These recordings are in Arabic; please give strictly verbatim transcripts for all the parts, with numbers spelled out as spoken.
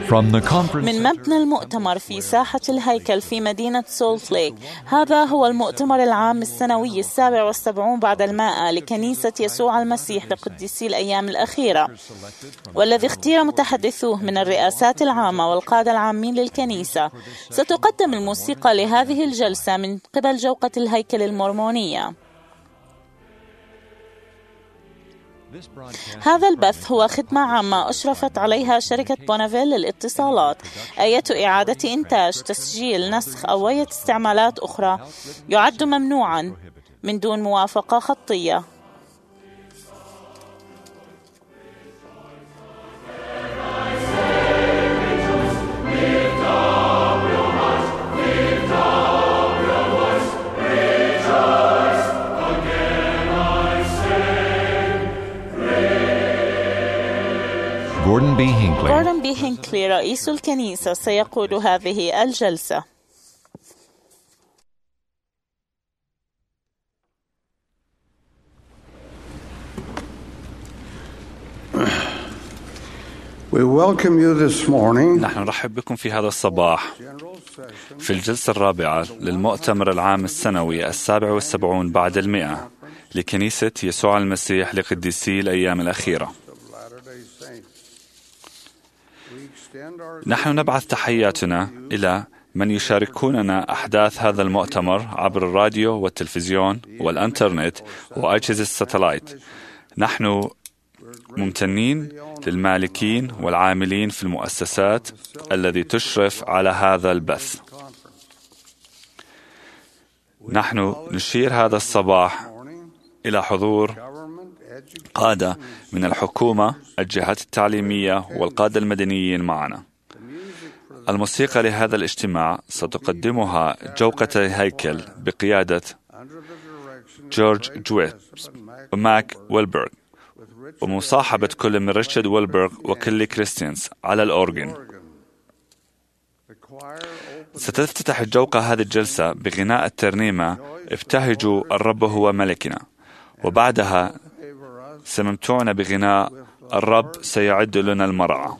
من مبنى المؤتمر في ساحة الهيكل في مدينة سولت ليك. هذا هو المؤتمر العام السنوي السابع والسبعون بعد المائة لكنيسة يسوع المسيح لقديسي الأيام الأخيرة، والذي اختير متحدثوه من الرئاسات العامة والقادة العامين للكنيسة. ستقدم الموسيقى لهذه الجلسة من قبل جوقة الهيكل المورمونية. هذا البث هو خدمة عامة أشرفت عليها شركة بونافيل للاتصالات. أي إعادة إنتاج، تسجيل، نسخ أو أي استعمالات أخرى يعد ممنوعا من دون موافقة خطية. Gordon B. Hinckley. Gordon B. Hinckley رئيس الكنيسة سيقود هذه الجلسة. We welcome you this morning. نحن نرحب بكم في هذا الصباح في الجلسة الرابعة للمؤتمر العام السنوي السابع والسبعون بعد المئة لكنيسة يسوع المسيح لقديسي الأيام الأخيرة. نحن نبعث تحياتنا إلى من يشاركوننا أحداث هذا المؤتمر عبر الراديو والتلفزيون والإنترنت وأجهزة الساتلايت. نحن ممتنين للمالكين والعاملين في المؤسسات الذي تشرف على هذا البث. نحن نشير هذا الصباح إلى حضور قادة من الحكومة، الجهات التعليمية والقادة المدنيين معنا. الموسيقى لهذا الاجتماع ستقدمها جوقة هيكل بقيادة جورج جويت وماك ويلبرغ، ومصاحبة كل من ريتشارد ويلبرغ وكيلي كريستيانز على الأورغن. ستفتتح الجوقة هذه الجلسة بغناء الترنيمة ابتهجوا الرب هو ملكنا، وبعدها سنمتعنا بغناء الرب سيعد لنا المرعى.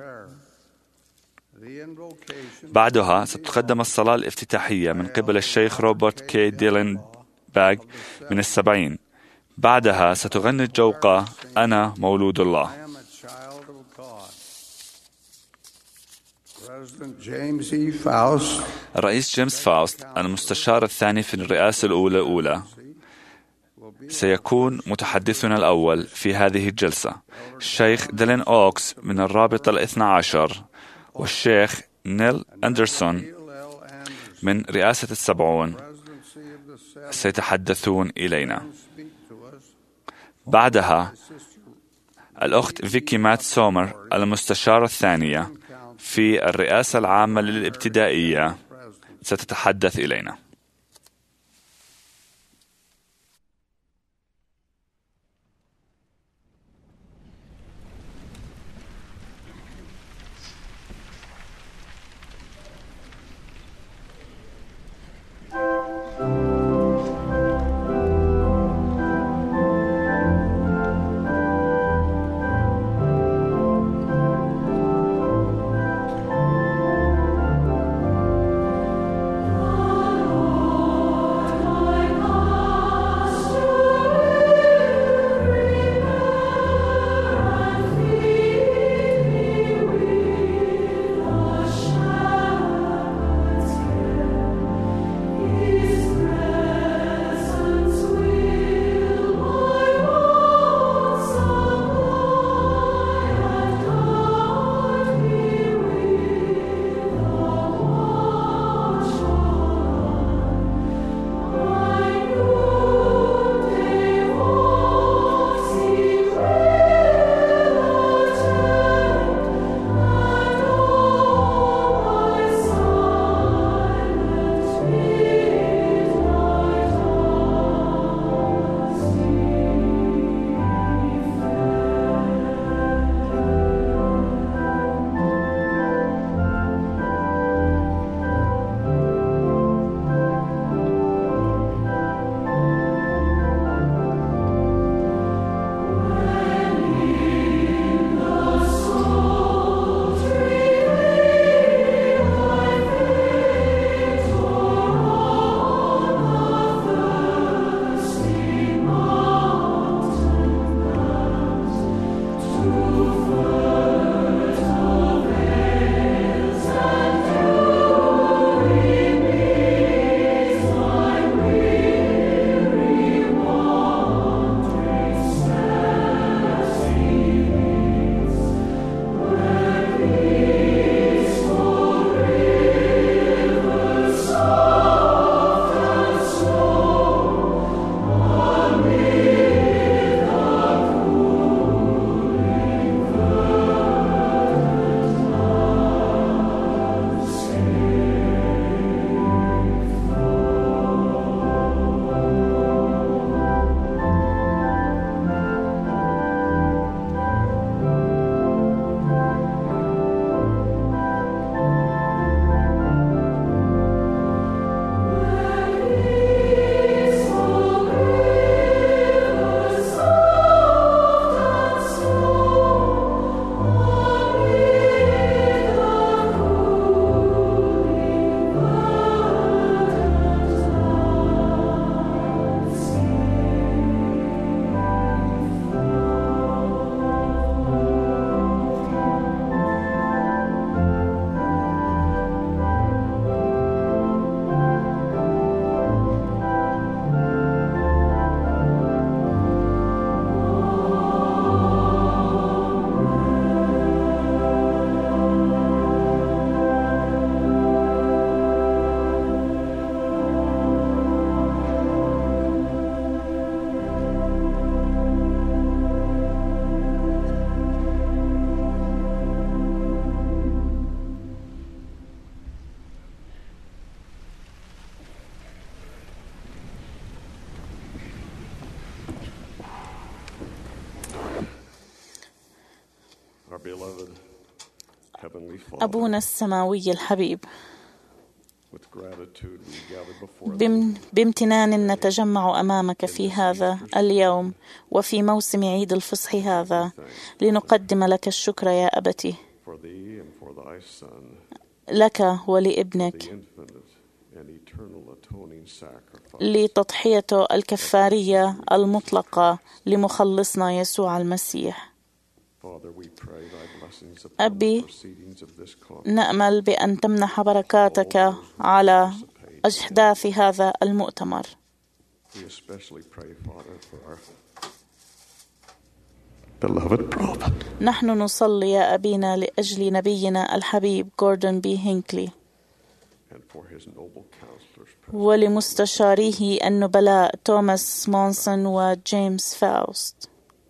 بعدها ستقدم الصلاة الافتتاحية من قبل الشيخ روبرت كي ديلين باغ من السبعين. بعدها ستغني الجوقة أنا مولود الله. الرئيس جيمس فاوست المستشار الثاني في الرئاسة الأولى أولى سيكون متحدثنا الأول في هذه الجلسة. الشيخ ديلين أوكس من الرابطة الاثنى عشر والشيخ نيل أندرسون من رئاسة السبعون سيتحدثون إلينا. بعدها الأخت فيكي مات سومر المستشارة الثانية في الرئاسة العامة للابتدائية ستتحدث إلينا. Oh أبونا السماوي الحبيب، بامتنان نتجمع أمامك في هذا اليوم وفي موسم عيد الفصح هذا لنقدم لك الشكر يا أبتي، لك ولابنك لتضحيته الكفارية المطلقة لمخلصنا يسوع المسيح. أبي، نأمل بأن تمنح بركاتك على أحداث هذا المؤتمر. نحن نصلي يا أبينا لأجل نبينا الحبيب جوردن بي هينكلي ولمستشاريه النبلاء توماس مونسون وجيمس فاوست.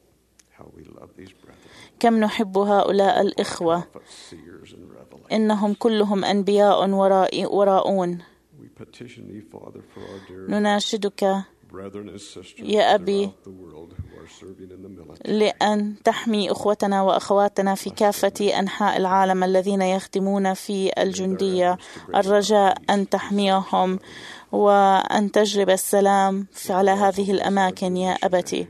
كم نحب هؤلاء الإخوة، إنهم كلهم أنبياء وراءون. نناشدك يا أبي لأن تحمي أخوتنا وأخواتنا في كافة أنحاء العالم الذين يخدمون في الجندية، الرجاء أن تحميهم وأن تجلب السلام على هذه الأماكن يا أبتي،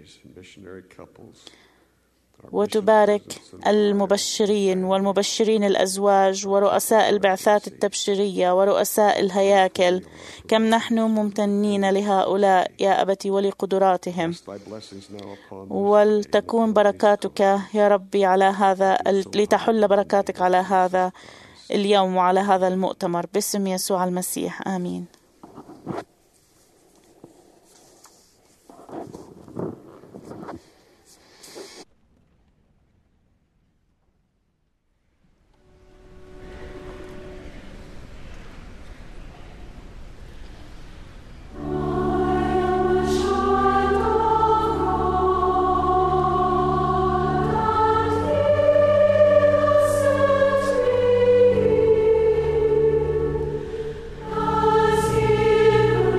وتبارك المبشرين والمبشرين الأزواج ورؤساء البعثات التبشيرية ورؤساء الهياكل. كم نحن ممتنين لهؤلاء يا أبتي ولقدراتهم، ولتكون بركاتك يا ربي على هذا، لتحل بركاتك على هذا اليوم وعلى هذا المؤتمر باسم يسوع المسيح، آمين. As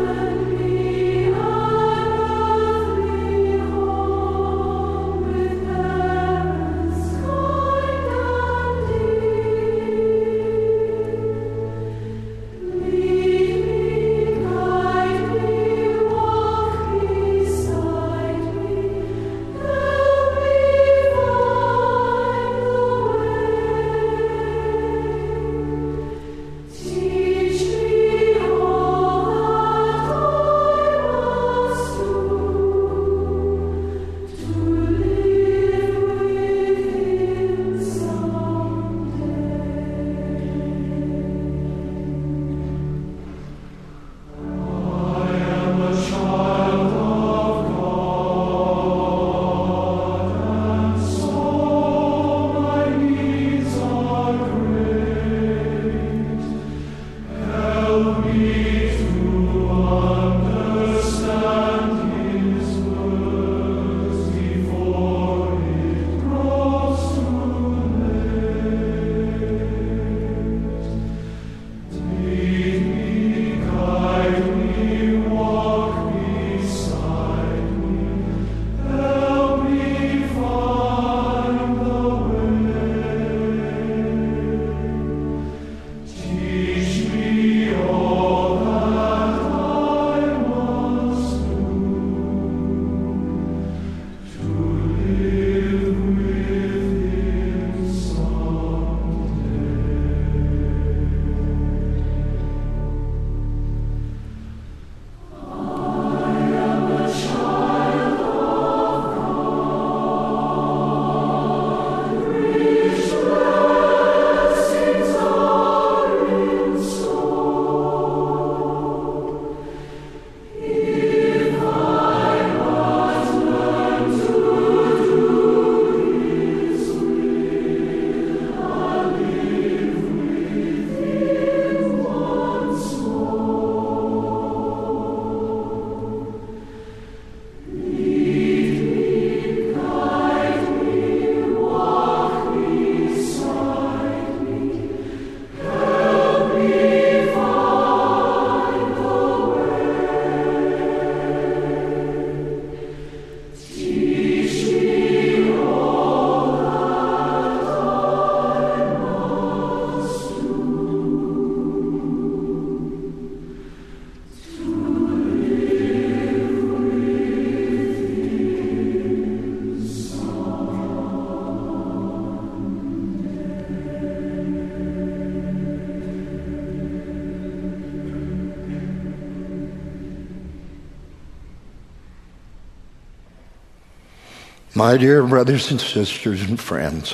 My dear brothers and sisters and friends,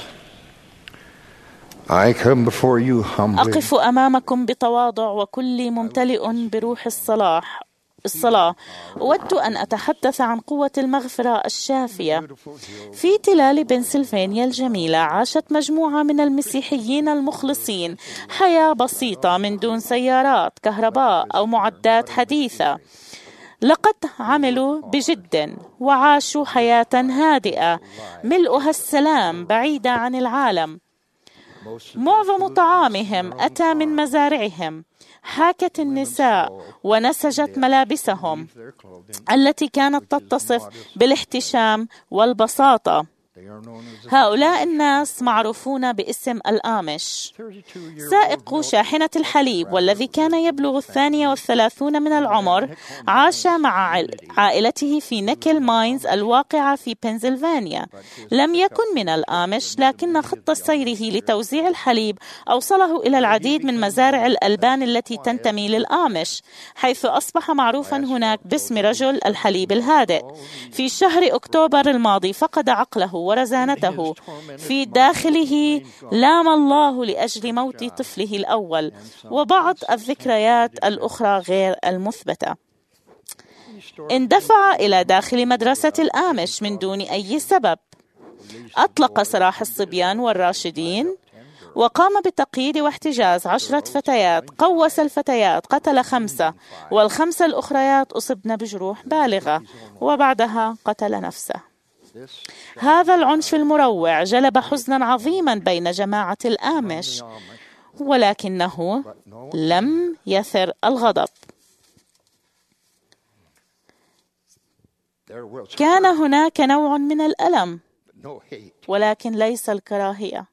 I come before you humbly. أقف أمامكم بتواضع وكلي ممتلئ بروح الصلاح الصلاة. أود أن أتحدث عن قوة المغفرة الشافية. في تلال بنسلفانيا الجميلة عاشت مجموعة من المسيحيين المخلصين حياة بسيطة من دون سيارات كهرباء أو معدات حديثة. لقد عملوا بجد وعاشوا حياة هادئة ملؤها السلام بعيدة عن العالم. معظم طعامهم أتى من مزارعهم. حاكت النساء ونسجت ملابسهم التي كانت تتصف بالاحتشام والبساطة. هؤلاء الناس معروفون باسم الآمش. سائق شاحنة الحليب والذي كان يبلغ الثانية والثلاثون من العمر عاش مع عائلته في نيكل ماينز الواقعة في بنسلفانيا. لم يكن من الآمش، لكن خط سيره لتوزيع الحليب أوصله إلى العديد من مزارع الألبان التي تنتمي للآمش، حيث أصبح معروفا هناك باسم رجل الحليب الهادئ. في شهر أكتوبر الماضي فقد عقله ورزانته. في داخله لام الله لأجل موت طفله الأول وبعض الذكريات الأخرى غير المثبتة. اندفع إلى داخل مدرسة الآمش من دون أي سبب. أطلق سراح الصبيان والراشدين وقام بتقييد واحتجاز عشرة فتيات. قوس الفتيات، قتل خمسة، والخمسة الأخريات أصبن بجروح بالغة، وبعدها قتل نفسه. هذا العنف المروع جلب حزنا عظيما بين جماعة الآمش، ولكنه لم يثر الغضب. كان هناك نوع من الألم، ولكن ليس الكراهية.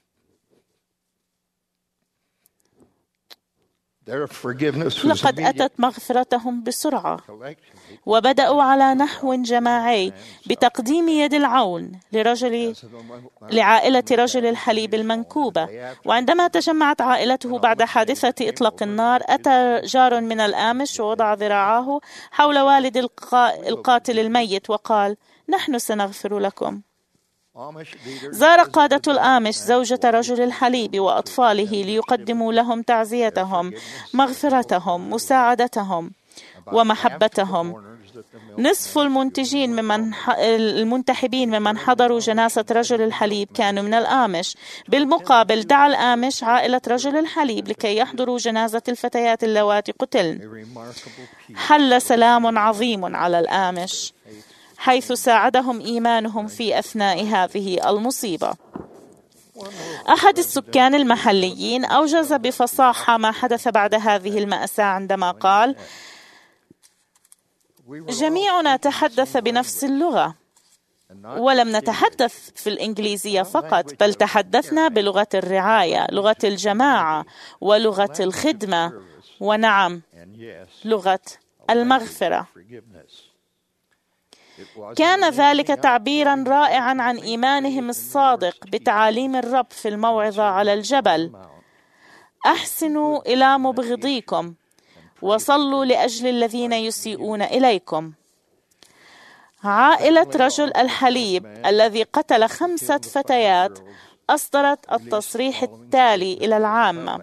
لقد أتت مغفرتهم بسرعة، وبدأوا على نحو جماعي بتقديم يد العون لرجل لعائلة رجل الحليب المنكوبة. وعندما تجمعت عائلته بعد حادثة إطلاق النار، أتى جار من الآمش ووضع ذراعه حول والد القاتل الميت وقال: نحن سنغفر لكم. زار قادة الآمش زوجة رجل الحليب وأطفاله ليقدموا لهم تعزيتهم، مغفرتهم، مساعدتهم ومحبتهم. نصف المنتجين ممن المنتحبين ممن حضروا جنازة رجل الحليب كانوا من الآمش. بالمقابل دعا الآمش عائلة رجل الحليب لكي يحضروا جنازة الفتيات اللواتي قتلن. حل سلام عظيم على الآمش، حيث ساعدهم إيمانهم في أثناء هذه المصيبة. أحد السكان المحليين أوجز بفصاحة ما حدث بعد هذه المأساة عندما قال: جميعنا تحدث بنفس اللغة، ولم نتحدث في الإنجليزية فقط، بل تحدثنا بلغة الرعاية، لغة الجماعة، ولغة الخدمة، ونعم، لغة المغفرة. كان ذلك تعبيرا رائعا عن إيمانهم الصادق بتعاليم الرب في الموعظة على الجبل: أحسنوا إلى مبغضيكم وصلوا لأجل الذين يسيئون إليكم. عائلة رجل الحليب الذي قتل خمسة فتيات أصدرت التصريح التالي إلى العامة: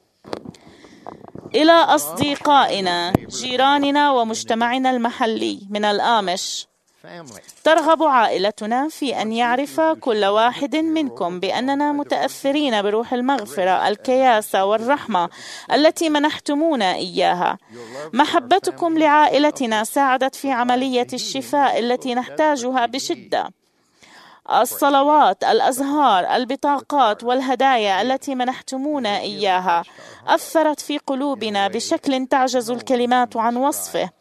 إلى أصدقائنا، جيراننا ومجتمعنا المحلي من الآمش، ترغب عائلتنا في أن يعرف كل واحد منكم بأننا متأثرين بروح المغفرة، الكياسة والرحمة التي منحتمونا إياها. محبتكم لعائلتنا ساعدت في عملية الشفاء التي نحتاجها بشدة. الصلوات، الأزهار، البطاقات والهدايا التي منحتمونا إياها أثرت في قلوبنا بشكل تعجز الكلمات عن وصفه.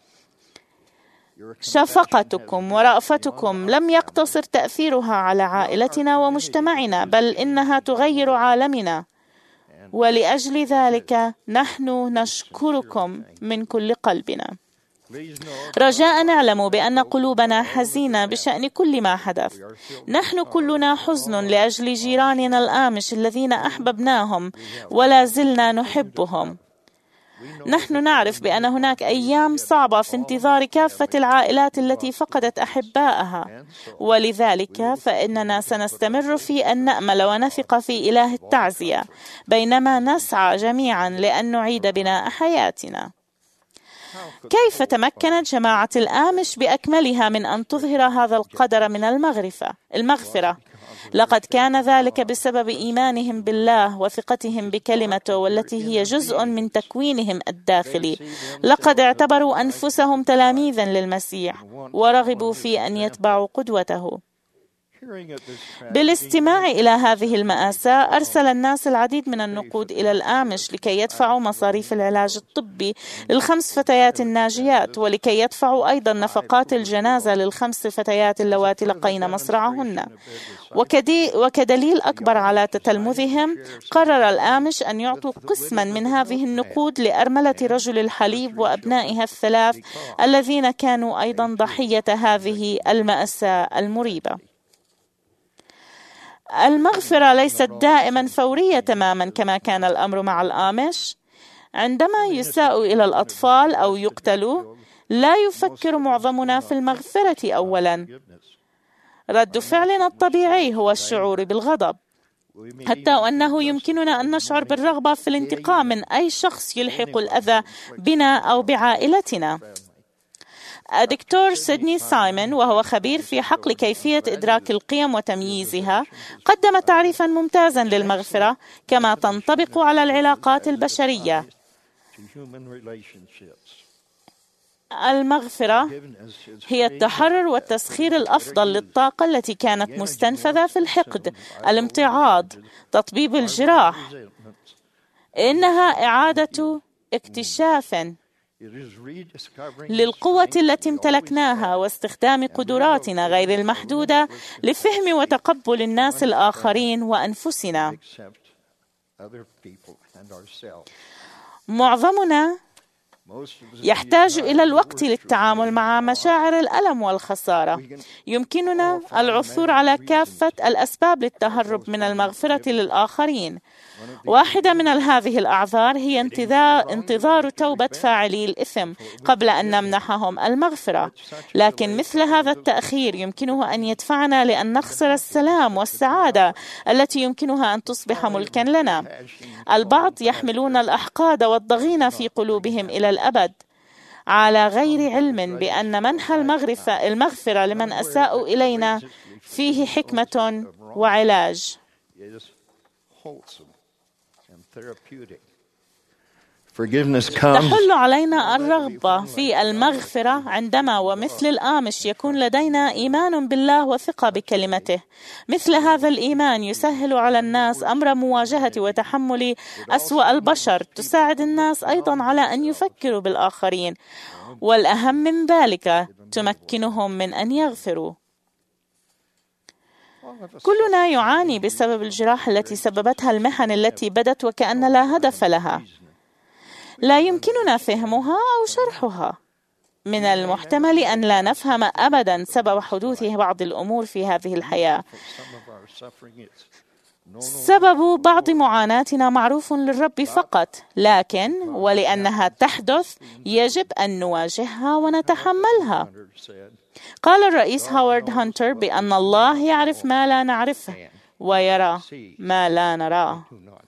شفقتكم ورأفتكم لم يقتصر تأثيرها على عائلتنا ومجتمعنا، بل إنها تغير عالمنا، ولأجل ذلك نحن نشكركم من كل قلبنا. رجاء نعلم بأن قلوبنا حزينة بشأن كل ما حدث. نحن كلنا حزن لأجل جيراننا الآمش الذين أحببناهم ولا زلنا نحبهم. نحن نعرف بأن هناك أيام صعبة في انتظار كافة العائلات التي فقدت أحبائها، ولذلك فإننا سنستمر في أن نأمل ونثق في إله التعزية بينما نسعى جميعا لأن نعيد بناء حياتنا. كيف تمكنت جماعة الآمش بأكملها من أن تظهر هذا القدر من المغفرة؟ المغفرة لقد كان ذلك بسبب إيمانهم بالله وثقتهم بكلمته، والتي هي جزء من تكوينهم الداخلي. لقد اعتبروا أنفسهم تلاميذا للمسيح ورغبوا في أن يتبعوا قدوته. بالاستماع إلى هذه المآساة أرسل الناس العديد من النقود إلى الآمش لكي يدفعوا مصاريف العلاج الطبي للخمس فتيات الناجيات، ولكي يدفعوا أيضا نفقات الجنازة للخمس فتيات اللواتي لقين مصرعهن. وكدليل أكبر على تتلمذهم قرر الآمش أن يعطوا قسما من هذه النقود لأرملة رجل الحليب وأبنائها الثلاث الذين كانوا أيضا ضحية هذه المأساة المريبة. المغفرة ليست دائما فورية تماما كما كان الأمر مع الآمش. عندما يساء إلى الأطفال أو يقتلوا لا يفكر معظمنا في المغفرة أولا. رد فعلنا الطبيعي هو الشعور بالغضب، حتى وأنه يمكننا أن نشعر بالرغبة في الانتقام من أي شخص يلحق الأذى بنا أو بعائلتنا. الدكتور سيدني سايمون، وهو خبير في حقل كيفية إدراك القيم وتمييزها، قدم تعريفا ممتازا للمغفرة كما تنطبق على العلاقات البشرية. المغفرة هي التحرر والتسخير الأفضل للطاقة التي كانت مستنفذة في الحقد، الامتعاض، تطبيب الجراح. إنها إعادة اكتشاف للقوة التي امتلكناها واستخدام قدراتنا غير المحدودة لفهم وتقبل الناس الآخرين وأنفسنا. معظمنا يحتاج إلى الوقت للتعامل مع مشاعر الألم والخسارة. يمكننا العثور على كافة الأسباب للتهرب من المغفرة للآخرين. واحدة من هذه الأعذار هي انتظار, انتظار توبة فاعلي الإثم قبل أن نمنحهم المغفرة، لكن مثل هذا التأخير يمكنه أن يدفعنا لأن نخسر السلام والسعادة التي يمكنها أن تصبح ملكا لنا. البعض يحملون الأحقاد والضغينة في قلوبهم إلى الأبد على غير علم بأن منح المغفرة لمن أساءوا إلينا فيه حكمة وعلاج. تحل علينا الرغبة في المغفرة عندما ومثل الآمش يكون لدينا إيمان بالله وثقة بكلمته. مثل هذا الإيمان يسهل على الناس أمر مواجهة وتحمل أسوأ البشر، تساعد الناس أيضا على أن يفكروا بالآخرين، والأهم من ذلك تمكنهم من أن يغفروا. كلنا يعاني بسبب الجراح التي سببتها المحن التي بدت وكأن لا هدف لها. لا يمكننا فهمها أو شرحها. من المحتمل أن لا نفهم أبدا سبب حدوث بعض الأمور في هذه الحياة. سبب بعض معاناتنا معروف للرب فقط، لكن ولأنها تحدث يجب أن نواجهها ونتحملها. قال الرئيس هوارد هانتر بأن الله يعرف ما لا نعرفه ويرى ما لا نراه.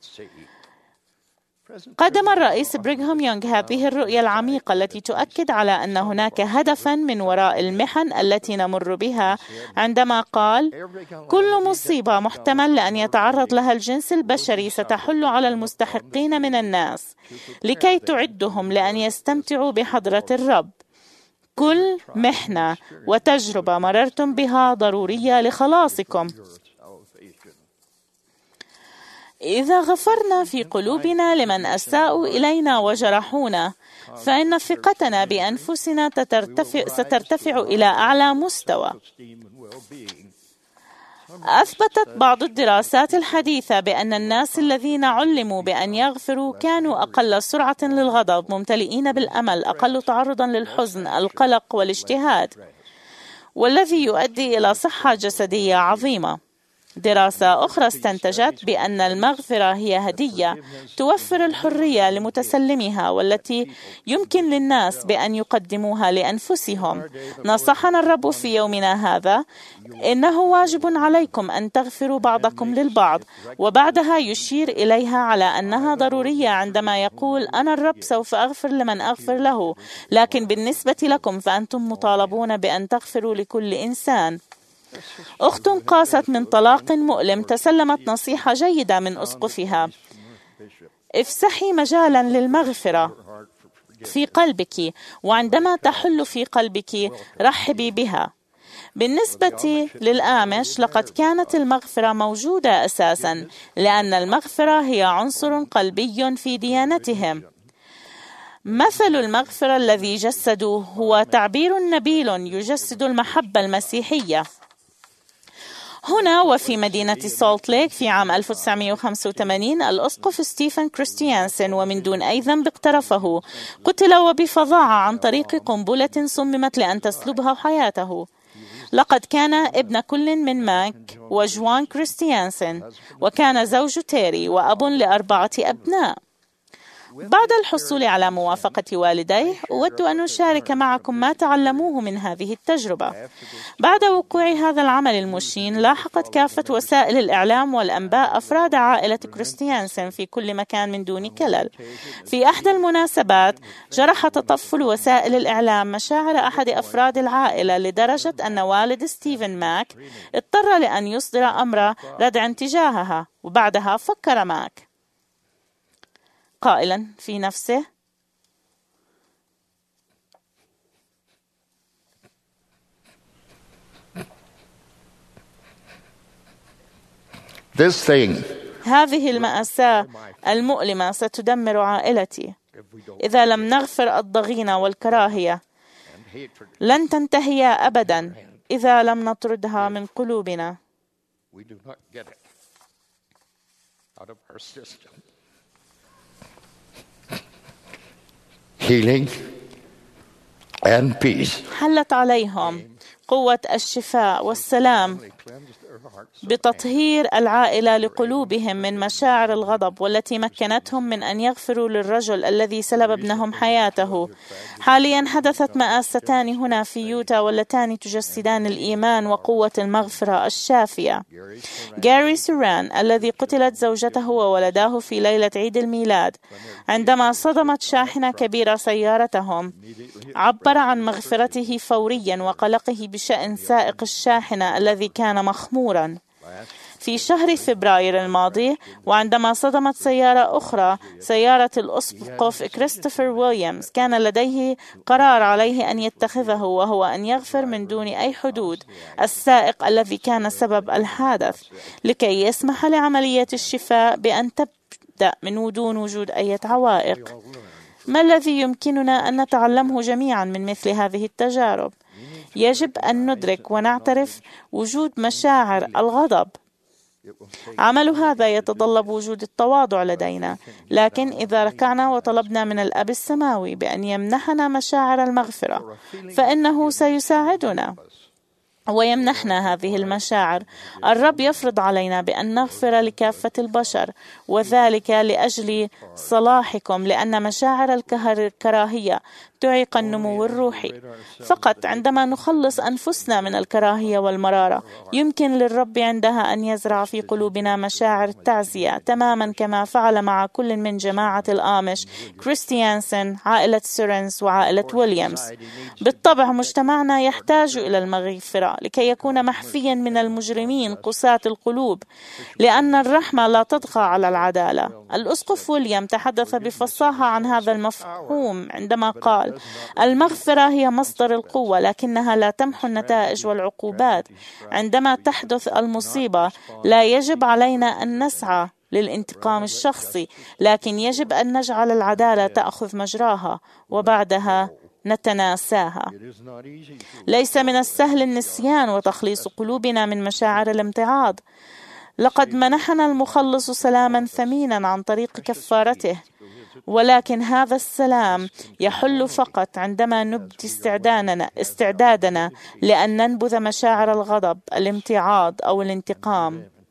قدم الرئيس بريغهام يونغ هذه الرؤية العميقة التي تؤكد على أن هناك هدفا من وراء المحن التي نمر بها، عندما قال: كل مصيبة محتمل لأن يتعرض لها الجنس البشري ستحل على المستحقين من الناس لكي تعدهم لأن يستمتعوا بحضرة الرب. كل محنة وتجربة مررتم بها ضرورية لخلاصكم. إذا غفرنا في قلوبنا لمن أساءوا إلينا وجرحونا، فإن ثقتنا بأنفسنا تترتفع سترتفع إلى أعلى مستوى. أثبتت بعض الدراسات الحديثة بأن الناس الذين علموا بأن يغفروا كانوا أقل سرعة للغضب، ممتلئين بالأمل، أقل تعرضا للحزن، القلق والاجتهاد، والذي يؤدي إلى صحة جسدية عظيمة. دراسة أخرى استنتجت بأن المغفرة هي هدية توفر الحرية لمتسلمها والتي يمكن للناس بأن يقدموها لأنفسهم. نصحنا الرب في يومنا هذا: إنه واجب عليكم أن تغفروا بعضكم للبعض، وبعدها يشير إليها على أنها ضرورية عندما يقول: أنا الرب سوف أغفر لمن أغفر له، لكن بالنسبة لكم فأنتم مطالبون بأن تغفروا لكل إنسان. أخت قاست من طلاق مؤلم تسلمت نصيحة جيدة من أسقفها: افسحي مجالا للمغفرة في قلبك، وعندما تحل في قلبك رحبي بها. بالنسبة للآمش لقد كانت المغفرة موجودة أساسا، لأن المغفرة هي عنصر قلبي في ديانتهم. مثل المغفرة الذي جسدوه هو تعبير نبيل يجسد المحبة المسيحية. هنا وفي مدينة سولت ليك في عام ألف وتسعمائة وخمسة وثمانين الأسقف ستيفن كريستيانسن ومن دون أي ذنب اقترفه قتل وبفظاعة عن طريق قنبلة صممت لأن تسلبها حياته. لقد كان ابن كل من ماك وجوان كريستيانسن، وكان زوج تيري وأب لأربعة أبناء. بعد الحصول على موافقة والديه أود أن أشارك معكم ما تعلموه من هذه التجربة. بعد وقوع هذا العمل المشين لاحقت كافة وسائل الإعلام والأنباء أفراد عائلة كريستيانسن في كل مكان من دون كلل. في أحدى المناسبات جرح تطفل وسائل الإعلام مشاعر أحد أفراد العائلة لدرجة أن والد ستيفن ماك اضطر لأن يصدر أمر ردع تجاهها. وبعدها فكر ماك قائلا في نفسه: This thing هذه المأساة المؤلمة ستدمر عائلتي. إذا لم نغفر الضغينة والكراهية لن تنتهي أبدا إذا لم نطردها من قلوبنا. healing and peace حلت عليهم قوة الشفاء والسلام بتطهير العائلة لقلوبهم من مشاعر الغضب والتي مكنتهم من أن يغفروا للرجل الذي سلب ابنهم حياته. حاليا حدثت مآستان هنا في يوتا واللتان تجسدان الإيمان وقوة المغفرة الشافية. جاري سوران الذي قتلت زوجته وولداه في ليلة عيد الميلاد عندما صدمت شاحنة كبيرة سيارتهم، عبر عن مغفرته فوريا وقلقه بشأن سائق الشاحنة الذي كان مخمورا. في شهر فبراير الماضي وعندما صدمت سيارة أخرى سيارة الأسقف كريستوفر ويليامز، كان لديه قرار عليه أن يتخذه، وهو أن يغفر من دون أي حدود السائق الذي كان سبب الحادث لكي يسمح لعملية الشفاء بأن تبدأ من دون وجود أي عوائق. ما الذي يمكننا أن نتعلمه جميعا من مثل هذه التجارب؟ يجب أن ندرك ونعترف وجود مشاعر الغضب. عمل هذا يتطلب وجود التواضع لدينا، لكن إذا ركعنا وطلبنا من الأب السماوي بأن يمنحنا مشاعر المغفرة فإنه سيساعدنا ويمنحنا هذه المشاعر. الرب يفرض علينا بأن نغفر لكافة البشر، وذلك لأجل صلاحكم، لأن مشاعر الكراهية تعيق النمو الروحي. فقط عندما نخلص أنفسنا من الكراهية والمرارة يمكن للرب عندها أن يزرع في قلوبنا مشاعر التعزية، تماما كما فعل مع كل من جماعة الآمش، كريستيانسن، عائلة سيرنز وعائلة ويليامز. بالطبع مجتمعنا يحتاج إلى المغفرة لكي يكون محفيا من المجرمين قساة القلوب، لأن الرحمة لا تطغى على العدالة. الأسقف ويليام تحدث بفصاحة عن هذا المفهوم عندما قال: المغفرة هي مصدر القوة، لكنها لا تمحو النتائج والعقوبات. عندما تحدث المصيبة لا يجب علينا أن نسعى للانتقام الشخصي، لكن يجب أن نجعل العدالة تأخذ مجراها وبعدها نتناساها. ليس من السهل النسيان وتخليص قلوبنا من مشاعر الامتعاض. لقد منحنا المخلص سلاما ثمينا عن طريق كفارته، ولكن هذا السلام يحل فقط عندما نبدي استعدادنا, استعدادنا لأن ننبذ مشاعر الغضب، الامتعاض أو الانتقام.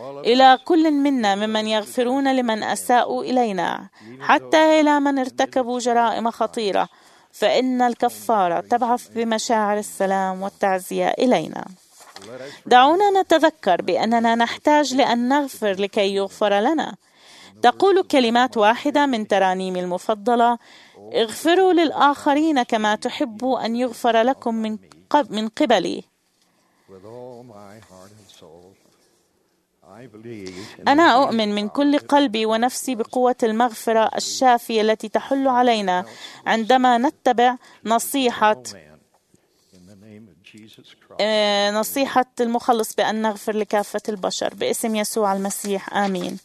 إلى كل منا ممن يغفرون لمن أساءوا إلينا، حتى إلى من ارتكبوا جرائم خطيرة، فإن الكفارة تبعث بمشاعر السلام والتعزية إلينا. دعونا نتذكر بأننا نحتاج لأن نغفر لكي يغفر لنا. تقول كلمات واحدة من ترانيمي المفضلة: اغفروا للآخرين كما تحبوا أن يغفر لكم من من قبلي. أنا أؤمن من كل قلبي ونفسي بقوة المغفرة الشافية التي تحل علينا عندما نتبع نصيحة نصيحة المخلص بأن نغفر لكافة البشر باسم يسوع المسيح، آمين.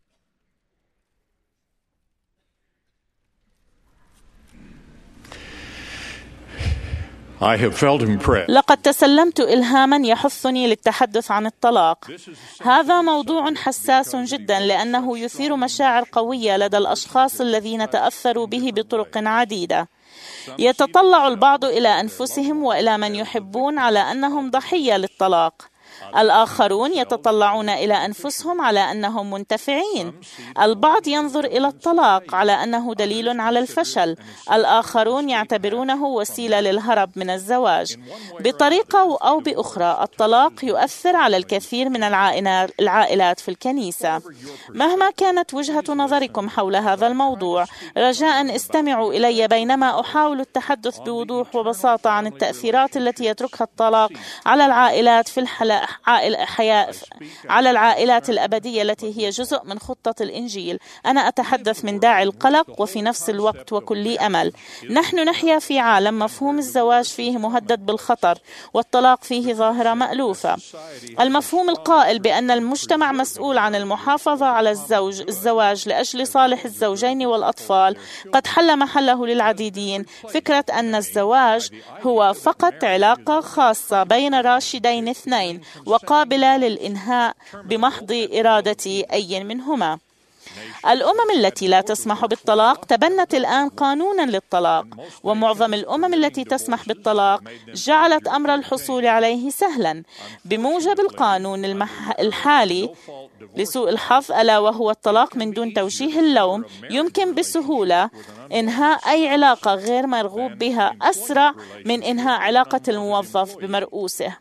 I have felt impressed. لقد تسلمت إلهاما يحثني للتحدث عن الطلاق. هذا موضوع حساس جدا لأنه يثير مشاعر قوية لدى الأشخاص الذين تأثروا به بطرق عديدة. يتطلع البعض إلى أنفسهم وإلى من يحبون على أنهم ضحية للطلاق. الآخرون يتطلعون إلى أنفسهم على أنهم منتفعين. البعض ينظر إلى الطلاق على أنه دليل على الفشل. الآخرون يعتبرونه وسيلة للهرب من الزواج. بطريقة أو بأخرى الطلاق يؤثر على الكثير من العائلات في الكنيسة. مهما كانت وجهة نظركم حول هذا الموضوع، رجاء استمعوا إلي بينما أحاول التحدث بوضوح وبساطة عن التأثيرات التي يتركها الطلاق على العائلات في الحلقة حياة على العائلات الأبدية التي هي جزء من خطة الإنجيل. أنا أتحدث من داعي القلق وفي نفس الوقت وكل أمل. نحن نحيا في عالم مفهوم الزواج فيه مهدد بالخطر والطلاق فيه ظاهرة مألوفة. المفهوم القائل بأن المجتمع مسؤول عن المحافظة على الزوج الزواج لأجل صالح الزوجين والأطفال قد حل محله للعديدين. فكرة أن الزواج هو فقط علاقة خاصة بين راشدين اثنين وقابلة للإنهاء بمحض إرادة أي منهما. الأمم التي لا تسمح بالطلاق تبنت الآن قانونا للطلاق، ومعظم الأمم التي تسمح بالطلاق جعلت أمر الحصول عليه سهلا. بموجب القانون المح... الحالي لسوء الحظ ألا وهو الطلاق من دون توجيه اللوم، يمكن بسهولة إنهاء أي علاقة غير مرغوب بها أسرع من إنهاء علاقة الموظف بمرؤوسه.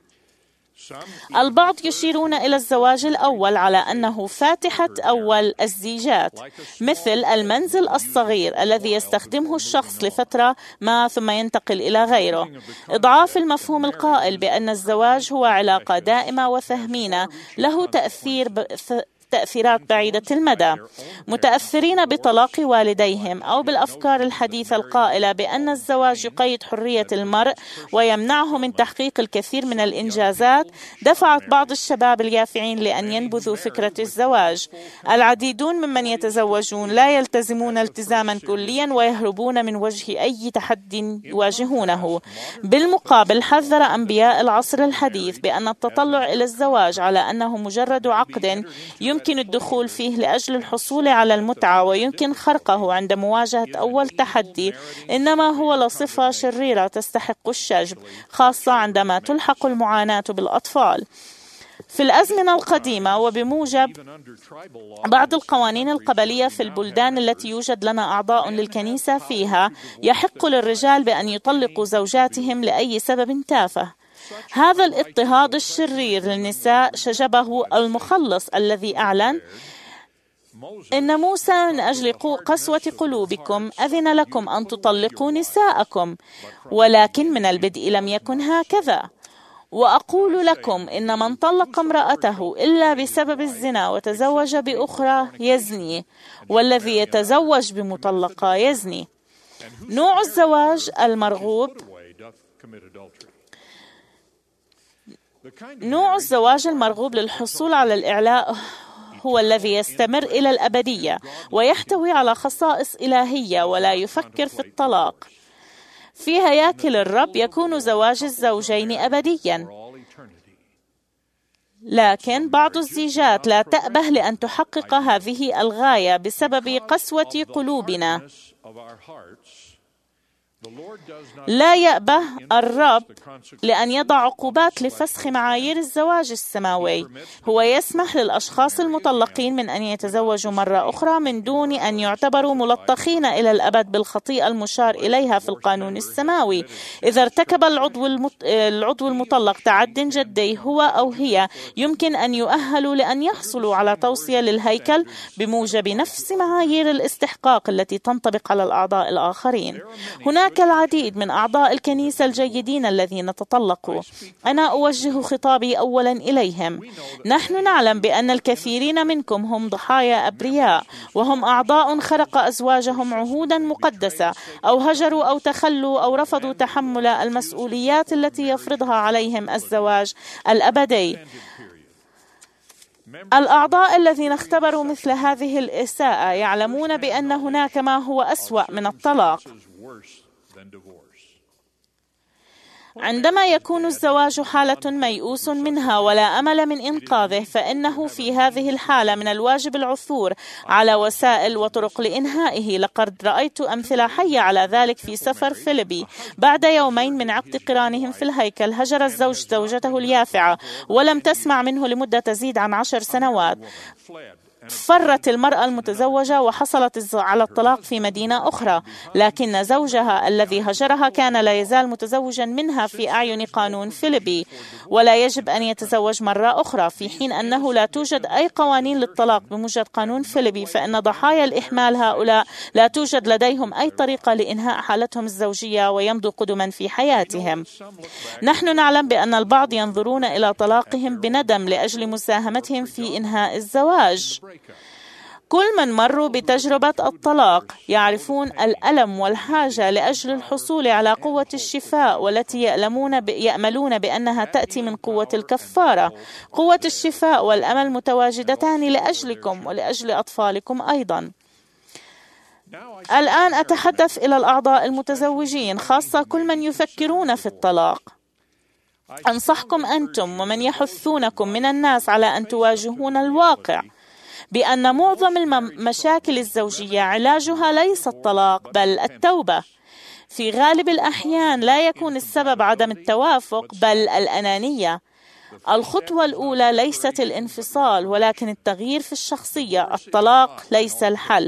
البعض يشيرون إلى الزواج الأول على أنه فاتحة أول الزيجات، مثل المنزل الصغير الذي يستخدمه الشخص لفترة ما ثم ينتقل إلى غيره. إضعاف المفهوم القائل بأن الزواج هو علاقة دائمة وثمينة له تأثير ب... تأثيرات بعيدة المدى. متأثرين بطلاق والديهم أو بالأفكار الحديثة القائلة بأن الزواج يقيد حرية المرء ويمنعه من تحقيق الكثير من الإنجازات، دفعت بعض الشباب اليافعين لأن ينبذوا فكرة الزواج. العديدون ممن يتزوجون لا يلتزمون التزاما كليا ويهربون من وجه أي تحدي يواجهونه. بالمقابل، حذر أنبياء العصر الحديث بأن التطلع إلى الزواج على أنه مجرد عقد يمكن الدخول فيه لأجل الحصول على المتعة ويمكن خرقه عند مواجهة أول تحدي، إنما هو لصفة شريرة تستحق الشجب، خاصة عندما تلحق المعاناة بالأطفال. في الأزمنة القديمة وبموجب بعض القوانين القبلية في البلدان التي يوجد لنا أعضاء للكنيسة فيها، يحق للرجال بأن يطلقوا زوجاتهم لأي سبب تافه. هذا الاضطهاد الشرير للنساء شجبه المخلص الذي أعلن: إن موسى من أجل قسوة قلوبكم أذن لكم أن تطلقوا نساءكم، ولكن من البدء لم يكن هكذا. وأقول لكم إن من طلق امرأته إلا بسبب الزنا وتزوج بأخرى يزني، والذي يتزوج بمطلقة يزني. نوع الزواج المرغوب نوع الزواج المرغوب للحصول على الإعلاء هو الذي يستمر إلى الأبدية ويحتوي على خصائص إلهية ولا يفكر في الطلاق. في هياكل الرب يكون زواج الزوجين أبديا، لكن بعض الزيجات لا تأبه لأن تحقق هذه الغاية بسبب قسوة قلوبنا. لا يأبه الرب لأن يضع عقوبات لفسخ معايير الزواج السماوي. هو يسمح للأشخاص المطلقين من أن يتزوجوا مرة أخرى من دون أن يعتبروا ملطخين إلى الأبد بالخطيئة المشار إليها في القانون السماوي. إذا ارتكب العضو العضو المطلق تعد جدي هو أو هي، يمكن أن يؤهلوا لأن يحصلوا على توصية للهيكل بموجب نفس معايير الاستحقاق التي تنطبق على الأعضاء الآخرين. هناك العديد من أعضاء الكنيسة الجيدين الذين تطلقوا. أنا أوجه خطابي أولا إليهم. نحن نعلم بأن الكثيرين منكم هم ضحايا أبرياء، وهم أعضاء خرق أزواجهم عهودا مقدسة، أو هجروا أو تخلوا أو رفضوا تحمل المسؤوليات التي يفرضها عليهم الزواج الأبدي. الأعضاء الذين اختبروا مثل هذه الإساءة يعلمون بأن هناك ما هو أسوأ من الطلاق. عندما يكون الزواج حالة ميؤوس منها ولا أمل من إنقاذه، فإنه في هذه الحالة من الواجب العثور على وسائل وطرق لإنهائه. لقد رأيت أمثلة حية على ذلك في سفر فيليبي. بعد يومين من عقد قرانهم في الهيكل، هجر الزوج زوجته اليافعة ولم تسمع منه لمدة تزيد عن عشر سنوات. فرت المرأة المتزوجة وحصلت على الطلاق في مدينة أخرى، لكن زوجها الذي هجرها كان لا يزال متزوجا منها في أعين قانون فيليبي، ولا يجب أن يتزوج مرة أخرى. في حين أنه لا توجد أي قوانين للطلاق بموجب قانون فيليبي، فإن ضحايا الإحمال هؤلاء لا توجد لديهم أي طريقة لإنهاء حالتهم الزوجية ويمضوا قدما في حياتهم. نحن نعلم بأن البعض ينظرون إلى طلاقهم بندم لأجل مساهمتهم في إنهاء الزواج. كل من مروا بتجربة الطلاق يعرفون الألم والحاجة لأجل الحصول على قوة الشفاء، والتي يألمون ب... يأملون بأنها تأتي من قوة الكفارة. قوة الشفاء والأمل متواجدتان لأجلكم ولأجل أطفالكم أيضا. الآن أتحدث إلى الأعضاء المتزوجين، خاصة كل من يفكرون في الطلاق. أنصحكم أنتم ومن يحثونكم من الناس على أن تواجهون الواقع بأن معظم المشاكل الزوجية علاجها ليس الطلاق بل التوبة. في غالب الأحيان لا يكون السبب عدم التوافق بل الأنانية. الخطوة الأولى ليست الانفصال ولكن التغيير في الشخصية. الطلاق ليس الحل،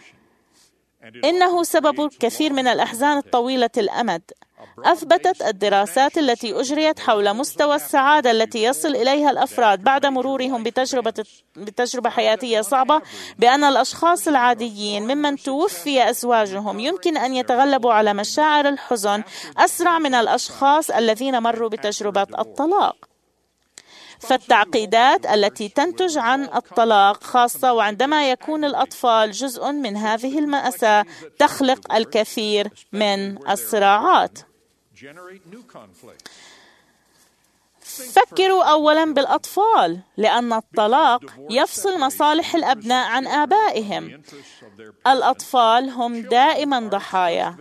إنه سبب كثير من الأحزان الطويلة الأمد. أثبتت الدراسات التي أجريت حول مستوى السعادة التي يصل إليها الأفراد بعد مرورهم بتجربة بتجربة حياتية صعبة بأن الأشخاص العاديين ممن توفي أزواجهم يمكن أن يتغلبوا على مشاعر الحزن أسرع من الأشخاص الذين مروا بتجربة الطلاق. فالتعقيدات التي تنتج عن الطلاق، خاصة وعندما يكون الأطفال جزء من هذه المأساة، تخلق الكثير من الصراعات. فكروا أولا بالأطفال، لأن الطلاق يفصل مصالح الأبناء عن آبائهم. الأطفال هم دائما ضحايا.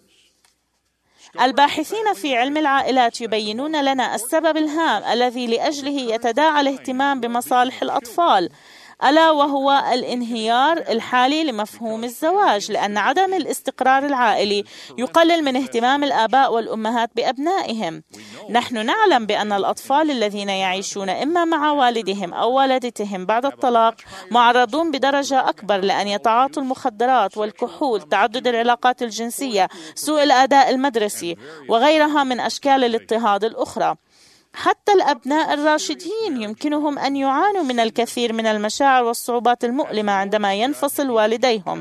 الباحثين في علم العائلات يبينون لنا السبب الهام الذي لأجله يتداعى الاهتمام بمصالح الأطفال، ألا وهو الانهيار الحالي لمفهوم الزواج، لأن عدم الاستقرار العائلي يقلل من اهتمام الآباء والأمهات بأبنائهم. نحن نعلم بأن الأطفال الذين يعيشون إما مع والدهم أو والدتهم بعد الطلاق معرضون بدرجة أكبر لأن يتعاطوا المخدرات والكحول، تعدد العلاقات الجنسية، سوء الأداء المدرسي وغيرها من أشكال الاضطهاد الأخرى. حتى الأبناء الراشدين يمكنهم أن يعانوا من الكثير من المشاعر والصعوبات المؤلمة عندما ينفصل والديهم.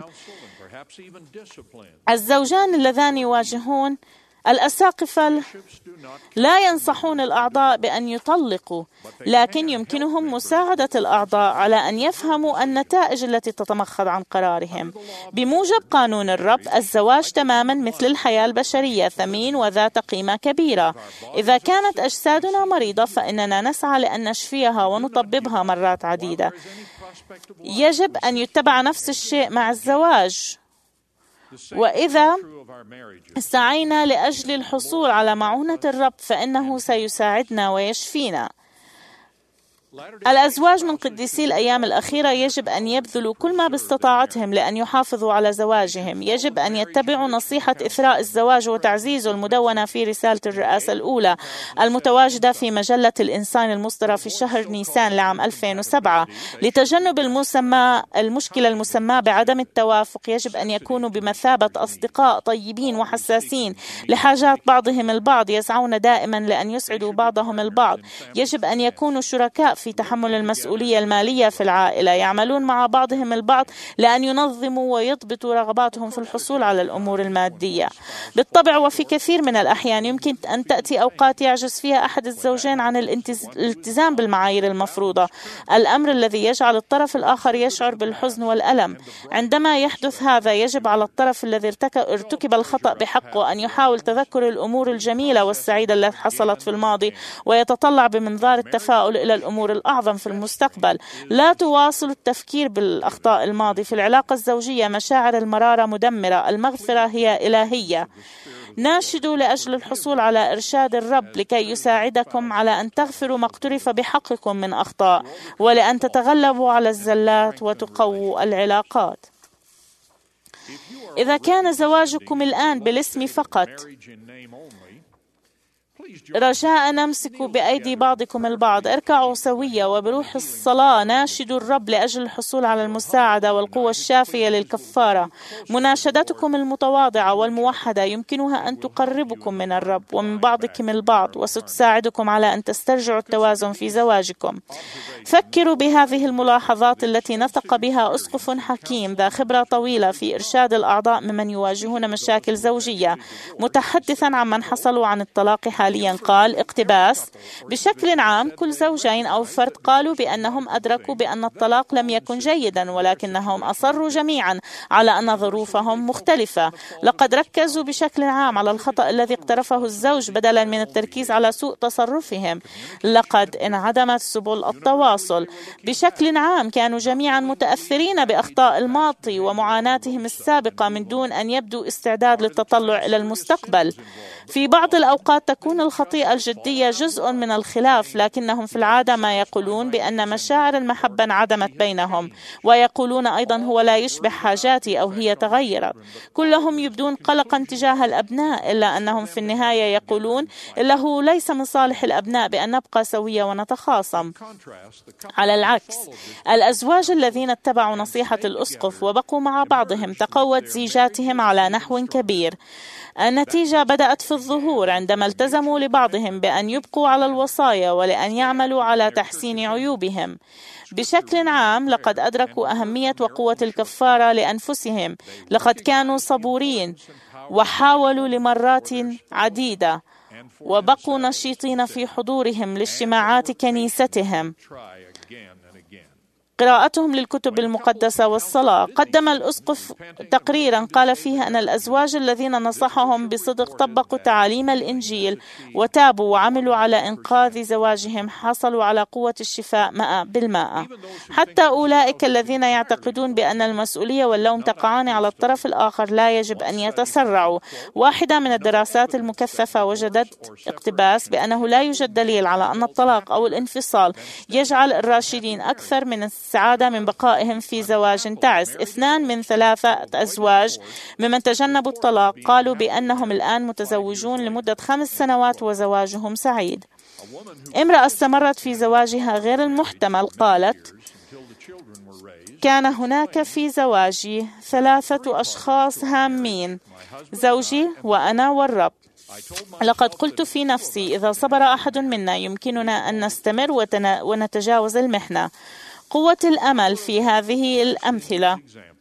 الزوجان اللذان يواجهون الأساقفة لا ينصحون الأعضاء بأن يطلقوا، لكن يمكنهم مساعدة الأعضاء على أن يفهموا النتائج التي تتمخض عن قرارهم. بموجب قانون الرب، الزواج تماما مثل الحياة البشرية ثمين وذات قيمة كبيرة. إذا كانت أجسادنا مريضة فإننا نسعى لأن نشفيها ونطببها مرات عديدة. يجب أن يتبع نفس الشيء مع الزواج. وإذا سعينا لأجل الحصول على معونة الرب فإنه سيساعدنا ويشفينا. الأزواج من قديسي الأيام الأخيرة يجب أن يبذلوا كل ما باستطاعتهم لأن يحافظوا على زواجهم. يجب أن يتبعوا نصيحة إثراء الزواج وتعزيزه المدونة في رسالة الرئاسة الأولى المتواجدة في مجلة الإنسان المصدرة في شهر نيسان لعام ألفين وسبعة. لتجنب المسمى المشكلة المسماة بعدم التوافق يجب أن يكونوا بمثابة أصدقاء طيبين وحساسين لحاجات بعضهم البعض، يسعون دائما لأن يسعدوا بعضهم البعض. يجب أن يكونوا شركاء في تحمل المسؤولية المالية في العائلة، يعملون مع بعضهم البعض لأن ينظموا ويضبطوا رغباتهم في الحصول على الأمور المادية. بالطبع وفي كثير من الأحيان يمكن أن تأتي أوقات يعجز فيها أحد الزوجين عن الالتزام بالمعايير المفروضة، الأمر الذي يجعل الطرف الآخر يشعر بالحزن والألم. عندما يحدث هذا يجب على الطرف الذي ارتكب الخطأ بحقه أن يحاول تذكر الأمور الجميلة والسعيدة التي حصلت في الماضي ويتطلع بمنظار التفاؤل إلى الأمور الأعظم في المستقبل. لا تواصل التفكير بالأخطاء الماضي. في العلاقة الزوجية مشاعر المرارة مدمرة، المغفرة هي إلهية. ناشدوا لأجل الحصول على إرشاد الرب لكي يساعدكم على أن تغفروا ما اقترف بحقكم من أخطاء ولأن تتغلبوا على الزلات وتقووا العلاقات. إذا كان زواجكم الآن بالاسم فقط، رجاء نمسكوا بأيدي بعضكم البعض، اركعوا سويا وبروح الصلاة ناشدوا الرب لأجل الحصول على المساعدة والقوة الشافية للكفارة. مناشدتكم المتواضعة والموحدة يمكنها أن تقربكم من الرب ومن بعضكم البعض وستساعدكم على أن تسترجعوا التوازن في زواجكم. فكروا بهذه الملاحظات التي نطق بها أسقف حكيم ذا خبرة طويلة في إرشاد الأعضاء ممن يواجهون مشاكل زوجية، متحدثا عن من حصلوا عن الطلاق حاليا. قال اقتباس: بشكل عام كل زوجين أو فرد قالوا بأنهم أدركوا بأن الطلاق لم يكن جيدا، ولكنهم أصروا جميعا على أن ظروفهم مختلفة. لقد ركزوا بشكل عام على الخطأ الذي اقترفه الزوج بدلا من التركيز على سوء تصرفهم. لقد انعدمت سبل التواصل. بشكل عام كانوا جميعا متأثرين بأخطاء الماضي ومعاناتهم السابقة من دون أن يبدو استعداد للتطلع إلى المستقبل. في بعض الأوقات تكون الخطيئة الجدية جزء من الخلاف، لكنهم في العادة ما يقولون بأن مشاعر المحبة انعدمت بينهم، ويقولون أيضا هو لا يشبه حاجاتي أو هي تغيرت. كلهم يبدون قلقا تجاه الأبناء، إلا أنهم في النهاية يقولون إنه ليس من صالح الأبناء بأن نبقى سوية ونتخاصم. على العكس، الأزواج الذين اتبعوا نصيحة الأسقف وبقوا مع بعضهم تقوت زيجاتهم على نحو كبير. النتيجة بدأت في الظهور عندما التزموا لبعضهم بأن يبقوا على الوصايا ولأن يعملوا على تحسين عيوبهم. بشكل عام لقد أدركوا أهمية وقوة الكفارة لأنفسهم. لقد كانوا صبورين وحاولوا لمرات عديدة وبقوا نشيطين في حضورهم لاجتماعات كنيستهم، قراءتهم للكتب المقدسة والصلاة. قدم الأسقف تقريرا قال فيه أن الأزواج الذين نصحهم بصدق طبقوا تعاليم الإنجيل وتابوا وعملوا على إنقاذ زواجهم حصلوا على قوة الشفاء مئة بالمئة. حتى أولئك الذين يعتقدون بأن المسؤولية واللوم تقعان على الطرف الآخر لا يجب أن يتسرعوا. واحدة من الدراسات المكثفة وجدت اقتباس بأنه لا يوجد دليل على أن الطلاق أو الانفصال يجعل الراشدين أكثر من السعادة من بقائهم في زواج تعس. اثنان من ثلاثة أزواج ممن تجنبوا الطلاق قالوا بأنهم الآن متزوجون لمدة خمس سنوات وزواجهم سعيد. امرأة استمرت في زواجها غير المحتمل قالت: كان هناك في زواجي ثلاثة أشخاص هامين، زوجي وأنا والرب. لقد قلت في نفسي إذا صبر أحد منا يمكننا أن نستمر ونتجاوز المحنة. قوة الأمل في هذه الأمثلة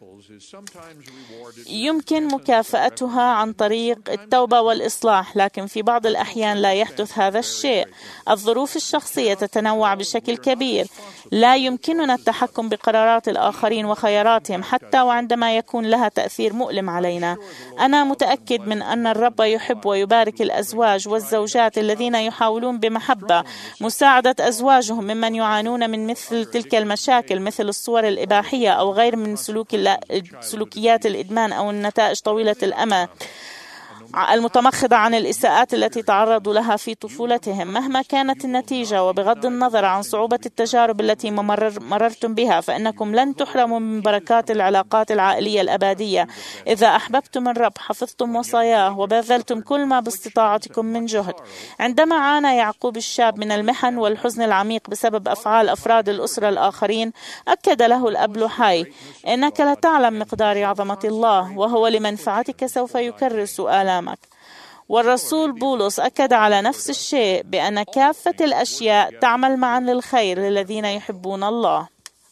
يمكن مكافأتها عن طريق التوبة والإصلاح، لكن في بعض الأحيان لا يحدث هذا الشيء. الظروف الشخصية تتنوع بشكل كبير. لا يمكننا التحكم بقرارات الآخرين وخياراتهم حتى وعندما يكون لها تأثير مؤلم علينا. أنا متأكد من أن الرب يحب ويبارك الأزواج والزوجات الذين يحاولون بمحبة مساعدة أزواجهم ممن يعانون من مثل تلك المشاكل، مثل الصور الإباحية أو غير من سلوك سلوكيات الإدمان أو النتائج طويلة الأمد. المتمخضة عن الإساءات التي تعرضوا لها في طفولتهم. مهما كانت النتيجة وبغض النظر عن صعوبة التجارب التي مرر مررتم بها، فإنكم لن تحرموا من بركات العلاقات العائلية الأبدية إذا أحببتم الرب، حفظتم وصاياه، وبذلتم كل ما باستطاعتكم من جهد. عندما عانى يعقوب الشاب من المحن والحزن العميق بسبب أفعال أفراد الأسرة الآخرين، أكد له الأب لحي: إنك لا تعلم مقدار عظمة الله، وهو لمنفعتك سوف يكرس آلامك. والرسول بولس أكد على نفس الشيء، بأن كافة الأشياء تعمل معا للخير للذين يحبون الله.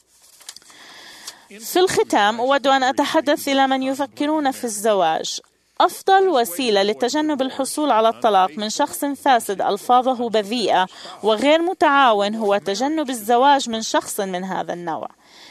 في الختام أود أن أتحدث إلى من يفكرون في الزواج. أفضل وسيلة لتجنب الحصول على الطلاق من شخص فاسد ألفاظه بذيئة وغير متعاون هو تجنب الزواج من شخص من هذا النوع.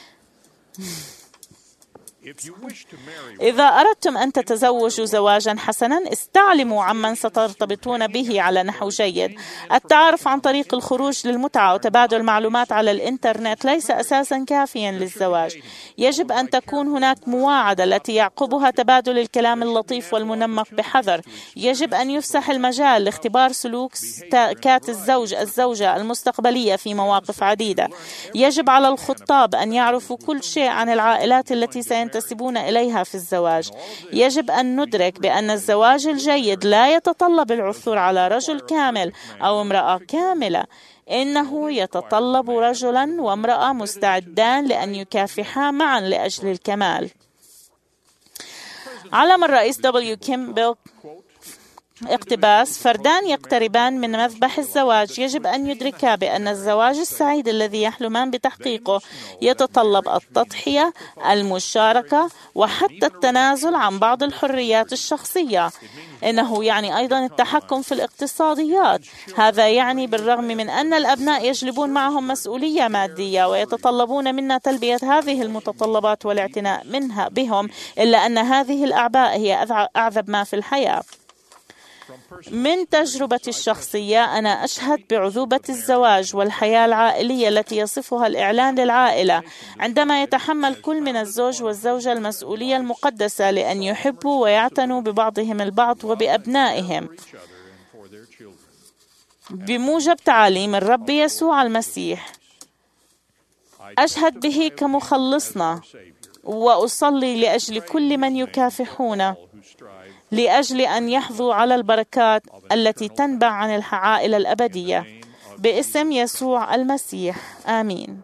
إذا أردتم أن تتزوجوا زواجا حسنا، استعلموا عمن سترتبطون به على نحو جيد. التعارف عن طريق الخروج للمتعة وتبادل معلومات على الإنترنت ليس أساسا كافيا للزواج. يجب أن تكون هناك مواعدة التي يعقبها تبادل الكلام اللطيف والمنمق بحذر. يجب أن يفسح المجال لاختبار سلوك كات الزوج الزوجة المستقبلية في مواقف عديدة. يجب على الخطاب أن يعرفوا كل شيء عن العائلات التي سين ينتسبون إليها في الزواج. يجب أن ندرك بأن الزواج الجيد لا يتطلب العثور على رجل كامل أو امرأة كاملة، إنه يتطلب رجلا وامرأة مستعدان لأن يكافحا معا لأجل الكمال. علم الرئيس دبليو كيمبل اقتباس: فردان يقتربان من مذبح الزواج يجب أن يدركا بأن الزواج السعيد الذي يحلمان بتحقيقه يتطلب التضحية، المشاركة، وحتى التنازل عن بعض الحريات الشخصية. إنه يعني أيضا التحكم في الاقتصاديات. هذا يعني بالرغم من أن الأبناء يجلبون معهم مسؤولية مادية ويتطلبون منا تلبية هذه المتطلبات والاعتناء منها بهم، إلا أن هذه الأعباء هي أعذب ما في الحياة. من تجربتي الشخصية أنا أشهد بعذوبة الزواج والحياة العائلية التي يصفها الإعلان للعائلة، عندما يتحمل كل من الزوج والزوجة المسؤولية المقدسة لأن يحبوا ويعتنوا ببعضهم البعض وبأبنائهم بموجب تعاليم الرب يسوع المسيح. أشهد به كمخلصنا، وأصلي لأجل كل من يكافحون لأجل أن يحظوا على البركات التي تنبع عن العائلة الأبدية باسم يسوع المسيح. آمين.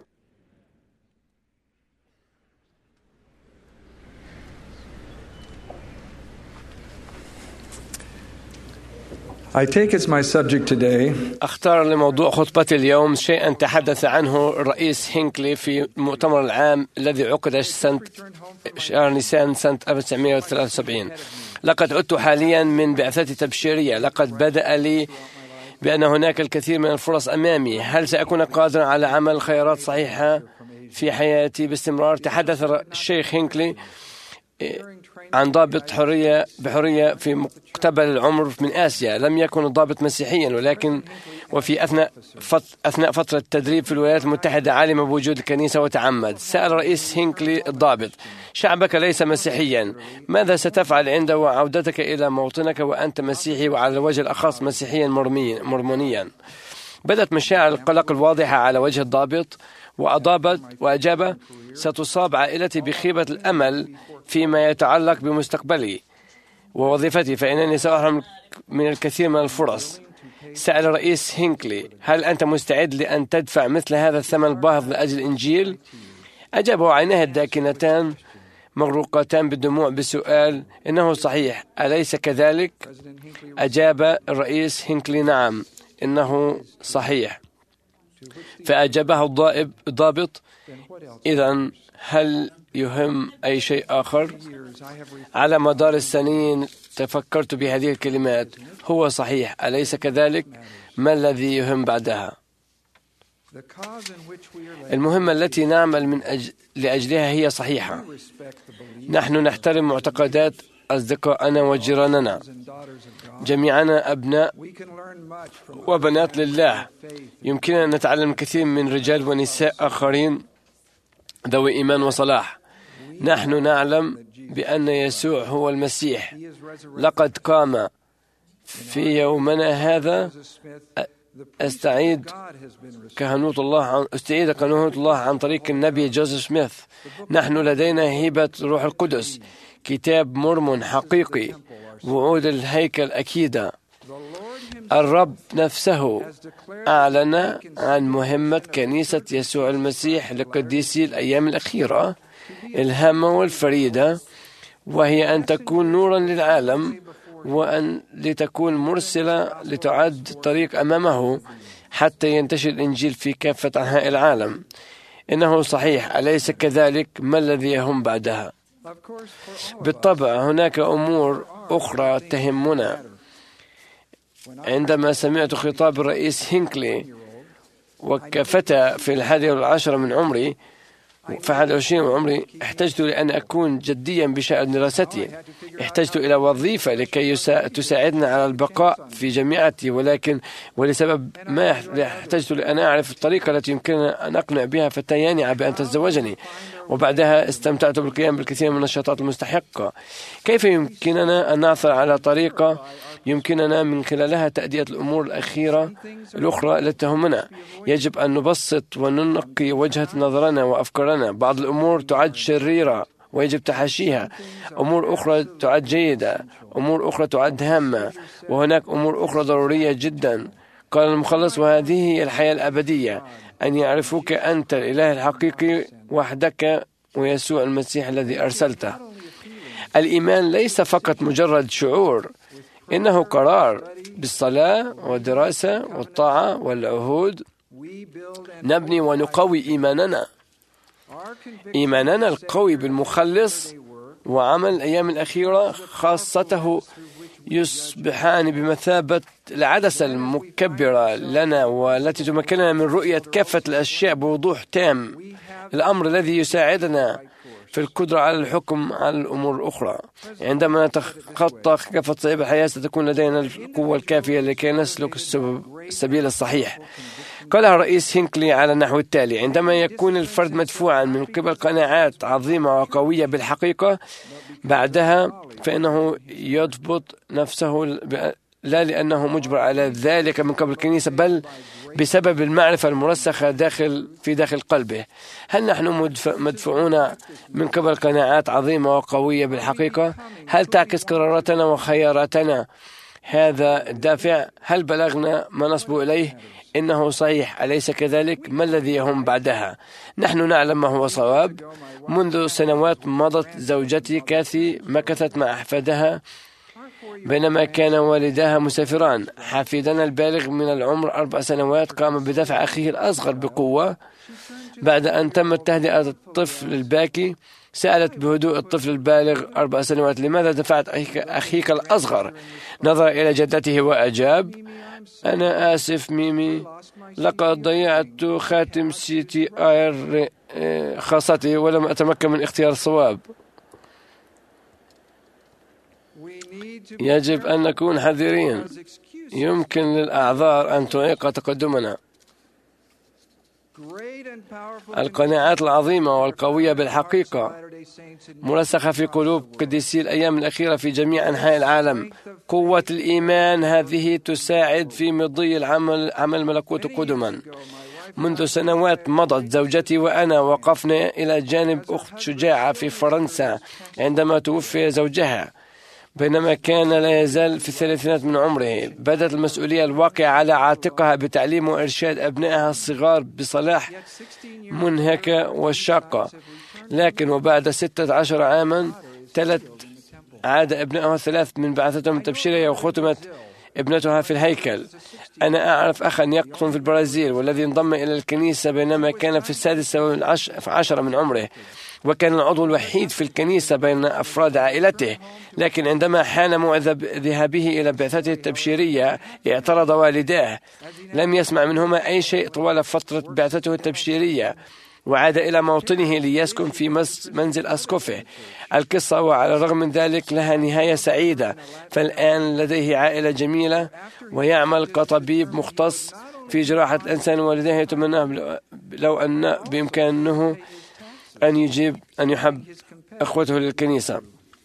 I take as my subject today أختار لموضوع خطبتي اليوم شيئا تحدث عنه الرئيس هينكلي في المؤتمر العام الذي عقد سنة شهر نيسان سنة ألف وتسعمائة وثلاثة وسبعين. لقد عدت حاليا من بعثتي التبشيرية. لقد بدأ لي بأن هناك الكثير من الفرص أمامي. هل سأكون قادرا على عمل خيارات صحيحة في حياتي باستمرار؟ تحدث الشيخ هينكلي عن ضابط حرية بحرية في مقتبل العمر من آسيا. لم يكن الضابط مسيحيا، ولكن وفي أثناء أثناء فترة التدريب في الولايات المتحدة علم بوجود الكنيسة وتعمد. سأل رئيس هينكلي الضابط: شعبك ليس مسيحيا، ماذا ستفعل عند عودتك إلى موطنك وأنت مسيحي وعلى الوجه الأخص مسيحيا مرمونيا؟ بدأت مشاعر القلق الواضحة على وجه الضابط، وأضابت وأجاب: ستصاب عائلتي بخيبة الأمل فيما يتعلق بمستقبلي ووظيفتي، فإنني سأحرم من الكثير من الفرص. سأل رئيس هينكلي: هل أنت مستعد لأن تدفع مثل هذا الثمن الباهظ لأجل الإنجيل؟ أجابه عيناه الداكنتان مغروقتان بالدموع بسؤال: إنه صحيح، أليس كذلك؟ أجاب الرئيس هينكلي: نعم، إنه صحيح. فأجابه الضابط: إذن هل يهم أي شيء آخر؟ على مدار السنين تفكرت بهذه الكلمات: هو صحيح، أليس كذلك؟ ما الذي يهم بعدها؟ المهمة التي نعمل من أجل لأجلها هي صحيحة. نحن نحترم معتقدات أصدقائنا وجيراننا. جميعنا أبناء وبنات لله. يمكننا أن نتعلم كثير من رجال ونساء آخرين ذوي إيمان وصلاح. نحن نعلم بأن يسوع هو المسيح، لقد قام في يومنا هذا أستعيد كهنوت الله عن استعيد كهنوت الله عن طريق النبي جوزيف سميث. نحن لدينا هبة روح القدس، كتاب مرمون حقيقي، وعود الهيكل أكيدة. الرب نفسه أعلن عن مهمة كنيسة يسوع المسيح لقديسي الأيام الأخيرة الهامة والفريدة، وهي أن تكون نورا للعالم، وأن لتكون مرسلة لتعد طريق أمامه حتى ينتشر الإنجيل في كافة أنحاء العالم. إنه صحيح، أليس كذلك؟ ما الذي يهم بعدها؟ بالطبع هناك أمور أخرى تهمنا. عندما سمعت خطاب الرئيس هينكلي وكفتى في الحادي والعشرة من عمري في أحد وعشرين من عمري، احتجت لأن أكون جديا بشأن دراستي. احتجت إلى وظيفة لكي تساعدنا على البقاء في جامعتي، ولكن ولسبب ما احتجت لأن أعرف الطريقة التي يمكننا أن أقنع بها فتياني بأن تتزوجني. وبعدها استمتعت بالقيام بالكثير من النشاطات المستحقة. كيف يمكننا أن نعثر على طريقة يمكننا من خلالها تأدية الأمور الأخيرة الأخرى التي تهمنا؟ يجب أن نبسط وننقي وجهة نظرنا وأفكارنا. بعض الأمور تعد شريرة ويجب تحاشيها، أمور أخرى تعد جيدة، أمور أخرى تعد هامة، وهناك أمور أخرى ضرورية جدا. قال المخلص: وهذه هي الحياة الأبدية، أن يعرفوك أنت الإله الحقيقي وحدك ويسوع المسيح الذي أرسلته. الإيمان ليس فقط مجرد شعور، إنه قرار. بالصلاة والدراسة والطاعة والعهود نبني ونقوي إيماننا. إيماننا القوي بالمخلص وعمل الأيام الأخيرة خاصته يصبحان بمثابة العدسة المكبرة لنا والتي تمكننا من رؤية كافة الأشياء بوضوح تام، الأمر الذي يساعدنا في القدرة على الحكم على الأمور الأخرى. عندما نتخطى كافة صعيب الحياة ستكون لدينا القوة الكافية لكي نسلك السبيل الصحيح. قالها الرئيس هينكلي على النحو التالي: عندما يكون الفرد مدفوعا من قبل قناعات عظيمة وقوية بالحقيقة، بعدها فإنه يضبط نفسه لا لأنه مجبر على ذلك من قبل الكنيسة، بل بسبب المعرفة المرسخة داخل في داخل قلبه. هل نحن مدفوعون من قبل قناعات عظيمة وقوية بالحقيقة؟ هل تعكس قراراتنا وخياراتنا هذا الدافع؟ هل بلغنا ما نصبو إليه؟ إنه صحيح، أليس كذلك؟ ما الذي يهم بعدها؟ نحن نعلم ما هو صواب. منذ سنوات مضت زوجتي كاثي مكثت مع أحفادها بينما كان والداها مسافران. حفيدنا البالغ من العمر أربع سنوات قام بدفع أخيه الأصغر بقوة. بعد أن تمت تهدئة الطفل الباكي، سألت بهدوء الطفل البالغ أربع سنوات: لماذا دفعت أخيك الأصغر؟ نظر إلى جدته وأجاب: أنا آسف ميمي، لقد ضيعت خاتم سي تي آر خاصتي ولم أتمكن من اختيار الصواب. يجب أن نكون حذرين. يمكن للأعذار أن تعيق تقدمنا. القناعات العظيمة والقوية بالحقيقة مرسخة في قلوب قديسي الأيام الأخيرة في جميع أنحاء العالم. قوة الإيمان هذه تساعد في مضي العمل عمل ملكوت قدما. منذ سنوات مضت زوجتي وأنا وقفنا إلى جانب أخت شجاعة في فرنسا عندما توفي زوجها بينما كان لا يزال في الثلاثينات من عمره. بدت المسؤولية الواقعة على عاتقها بتعليم وإرشاد أبنائها الصغار بصلاح منهكة والشاقة. لكن وبعد ستة عشر عاما تلت عاد أبنائها الثلاث من بعثتهم التبشيرية وختمت ابنتها في الهيكل. أنا أعرف أخا يقطن في البرازيل والذي انضم إلى الكنيسة بينما كان في السادسة والعشرة من عمره، وكان العضو الوحيد في الكنيسة بين أفراد عائلته. لكن عندما حان موعد ذهابه إلى بعثته التبشيرية اعترض والداه. لم يسمع منهما أي شيء طوال فترة بعثته التبشيرية، وعاد إلى موطنه ليسكن في منزل أسقفه. القصة وعلى الرغم من ذلك لها نهاية سعيدة، فالآن لديه عائلة جميلة ويعمل كطبيب مختص في جراحة الإنسان. والديه يتمنى لو أن بإمكانه أن يجيب أن يحب أخوته للكنيسة.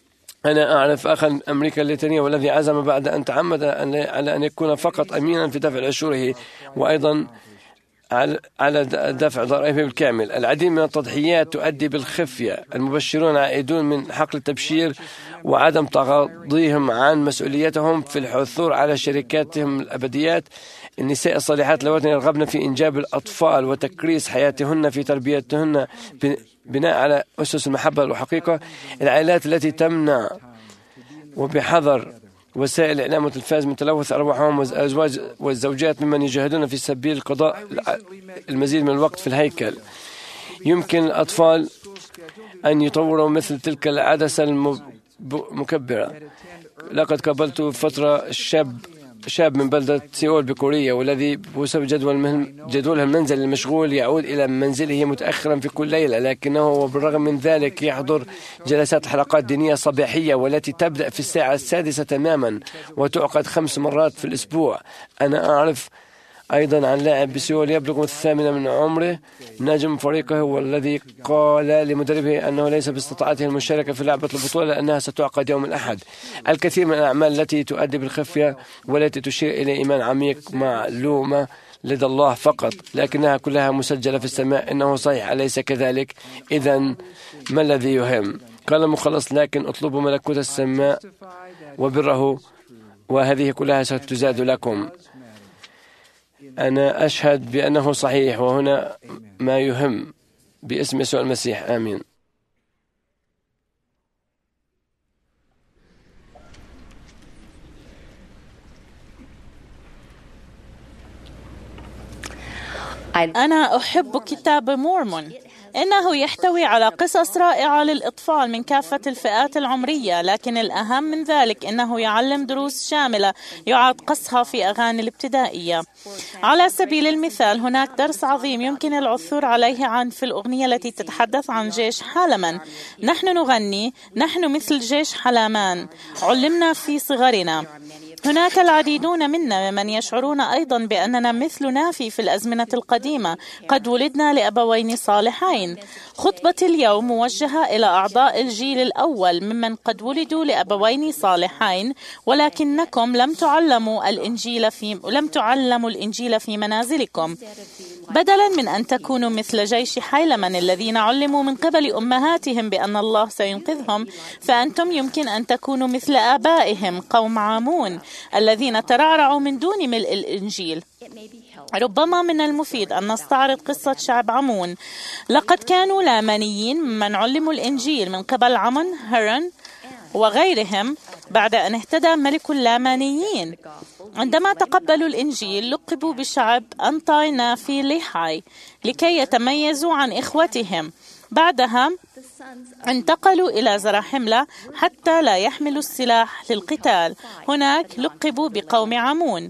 أنا أعرف أخا أمريكا اللاتينية والذي عزم بعد أن تعمد على أن يكون فقط أمينا في دفع عشوره وأيضا على دفع ضرائبه بالكامل. العديد من التضحيات تؤدي بالخفية. المبشرون عائدون من حقل التبشير وعدم تغاضيهم عن مسؤوليتهم في الحثور على شركاتهم الأبديات. النساء الصالحات اللواتي يرغبن في إنجاب الأطفال وتكريس حياتهن في تربيتهن بناء على أسس المحبة والحقيقة. العائلات التي تمنع وبحذر وسائل الإعلام والتلفاز من تلوث أرواحهم والأزواج والزوجات ممن يجاهدون في سبيل قضاء المزيد من الوقت في الهيكل. يمكن الأطفال أن يطوروا مثل تلك العدسة المكبرة. لقد قابلت فترة شاب شاب من بلدة سيول بكوريا والذي بسبب جدول جدوله المنزل المشغول يعود إلى منزله متأخرا في كل ليلة، لكنه وبالرغم من ذلك يحضر جلسات حلقات دينية صباحية والتي تبدأ في الساعة السادسة تماما وتعقد خمس مرات في الأسبوع. أنا أعرف أيضا عن لاعب بسيول يبلغ الثامنة من عمره نجم فريقه والذي قال لمدربه أنه ليس باستطاعته المشاركة في لعبة البطولة لأنها ستعقد يوم الأحد. الكثير من الأعمال التي تؤدي بالخفية والتي تشير إلى إيمان عميق معلومة لدى الله فقط، لكنها كلها مسجلة في السماء. إنه صحيح أليس كذلك؟ إذن ما الذي يهم؟ قال المخلص: لكن اطلبوا ملكوت السماء وبره وهذه كلها ستزاد لكم. أنا أشهد بأنه صحيح، وهنا ما يهم. باسم يسوع المسيح، آمين. أنا أحب كتاب مورمون. إنه يحتوي على قصص رائعة للأطفال من كافة الفئات العمرية، لكن الأهم من ذلك إنه يعلم دروس شاملة يعاد قصها في أغاني الابتدائية. على سبيل المثال، هناك درس عظيم يمكن العثور عليه عن في الأغنية التي تتحدث عن جيش حلمان. نحن نغني: نحن مثل جيش حلامان، علمنا في صغرنا. هناك العديدون منا ممن يشعرون أيضا بأننا مثل نافي في الأزمنة القديمة، قد ولدنا لأبوين صالحين. خطبة اليوم موجهة إلى أعضاء الجيل الأول ممن قد ولدوا لأبوين صالحين، ولكنكم لم تعلموا الإنجيل في لم تعلموا الإنجيل في منازلكم. بدلا من أن تكونوا مثل جيش حيلمان الذين علموا من قبل أمهاتهم بأن الله سينقذهم، فأنتم يمكن أن تكونوا مثل آبائهم قوم عامون الذين ترعرعوا من دون ملء الإنجيل. ربما من المفيد أن نستعرض قصة شعب عمون. لقد كانوا لامانيين ممن علموا الإنجيل من قبل عمون هرن وغيرهم بعد أن اهتدى ملك اللامانيين. عندما تقبلوا الإنجيل لقبوا بشعب أنطاي نافي ليحاي لكي يتميزوا عن إخوتهم. بعدها انتقلوا إلى زراحملة حتى لا يحملوا السلاح للقتال. هناك لقبوا بقوم عمون.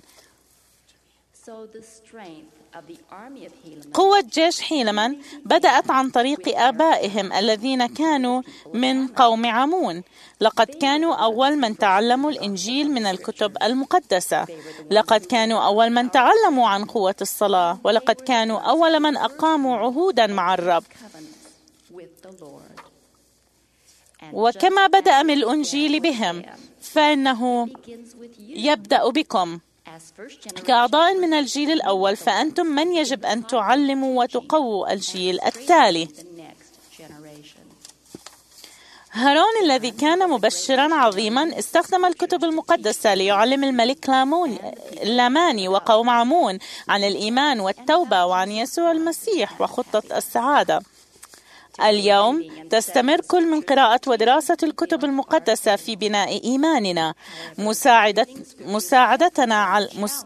قوة جيش حيلمان بدأت عن طريق آبائهم الذين كانوا من قوم عمون. لقد كانوا أول من تعلموا الإنجيل من الكتب المقدسة. لقد كانوا أول من تعلموا عن قوة الصلاة، ولقد كانوا أول من أقاموا عهودا مع الرب. وكما بدأ من الإنجيل بهم، فإنه يبدأ بكم كأعضاء من الجيل الأول، فأنتم من يجب أن تعلموا وتقووا الجيل التالي. هارون الذي كان مبشرا عظيما استخدم الكتب المقدسة ليعلم الملك لاماني وقوم عمون عن الإيمان والتوبة وعن يسوع المسيح وخطة السعادة. اليوم تستمر كل من قراءة ودراسة الكتب المقدسة في بناء إيماننا. مساعدة مساعدتنا على مس...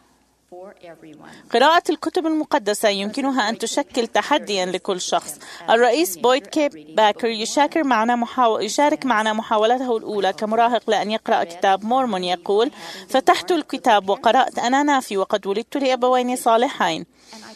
قراءة الكتب المقدسة يمكنها أن تشكل تحديا لكل شخص. الرئيس بويد كي باكر يشارك معنا محاو... يشارك معنا محاولته الأولى كمراهق لأن يقرأ كتاب مورمون. يقول: فتحت الكتاب وقرأت: أنا نافي وقد ولدت لأبوين صالحين.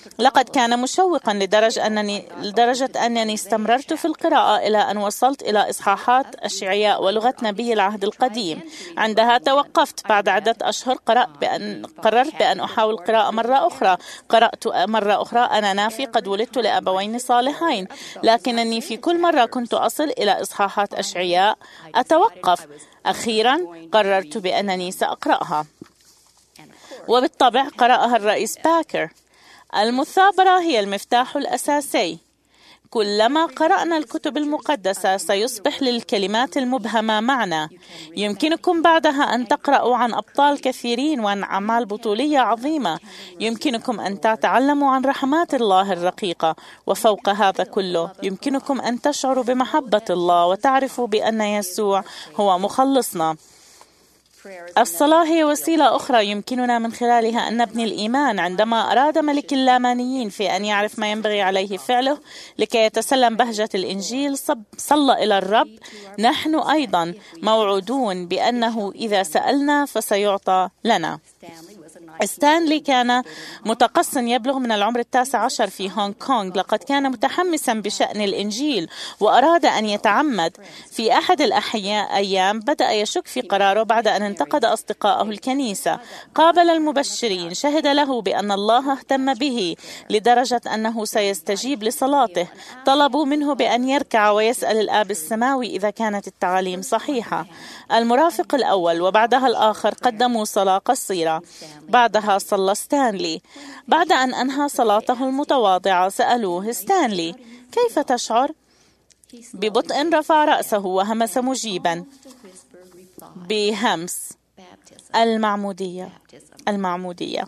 لقد كان مشوقا لدرجة أنني, لدرجة أنني استمررت في القراءة إلى أن وصلت إلى إصحاحات أشعياء ولغة نبي العهد القديم. عندها توقفت بعد عدة أشهر. قرأت بأن قررت بأن أحاول قراءة مرة أخرى. قرأت مرة أخرى أنا نافي قد ولدت لأبوين صالحين، لكنني في كل مرة كنت أصل إلى إصحاحات أشعياء أتوقف. أخيرا قررت بأنني سأقرأها، وبالطبع قرأها الرئيس باكر. المثابرة هي المفتاح الأساسي. كلما قرأنا الكتب المقدسة سيصبح للكلمات المبهمة معنى. يمكنكم بعدها أن تقرأوا عن أبطال كثيرين وعن أعمال بطولية عظيمة. يمكنكم أن تتعلموا عن رحمات الله الرقيقة، وفوق هذا كله يمكنكم أن تشعروا بمحبة الله وتعرفوا بأن يسوع هو مخلصنا. الصلاة هي وسيلة أخرى يمكننا من خلالها أن نبني الإيمان. عندما أراد ملك اللامانيين في أن يعرف ما ينبغي عليه فعله لكي يتسلم بهجة الإنجيل صلى إلى الرب. نحن أيضا موعودون بأنه إذا سألنا فسيعطى لنا. ستانلي كان متقصٍ يبلغ من العمر التاسع عشر في هونغ كونغ. لقد كان متحمسا بشأن الإنجيل وأراد أن يتعمد. في أحد الأيام بدأ يشك في قراره بعد أن انتقد أصدقائه الكنيسة. قابل المبشرين، شهد له بأن الله اهتم به لدرجة أنه سيستجيب لصلاته. طلبوا منه بأن يركع ويسأل الآب السماوي إذا كانت التعاليم صحيحة. المرافق الأول وبعدها الآخر قدموا صلاة قصيرة. بعدها صلى ستانلي. بعد أن أنهى صلاته المتواضعة سألوه: ستانلي، كيف تشعر؟ ببطء رفع رأسه وهمس مجيبا بهمس: المعمودية، المعمودية.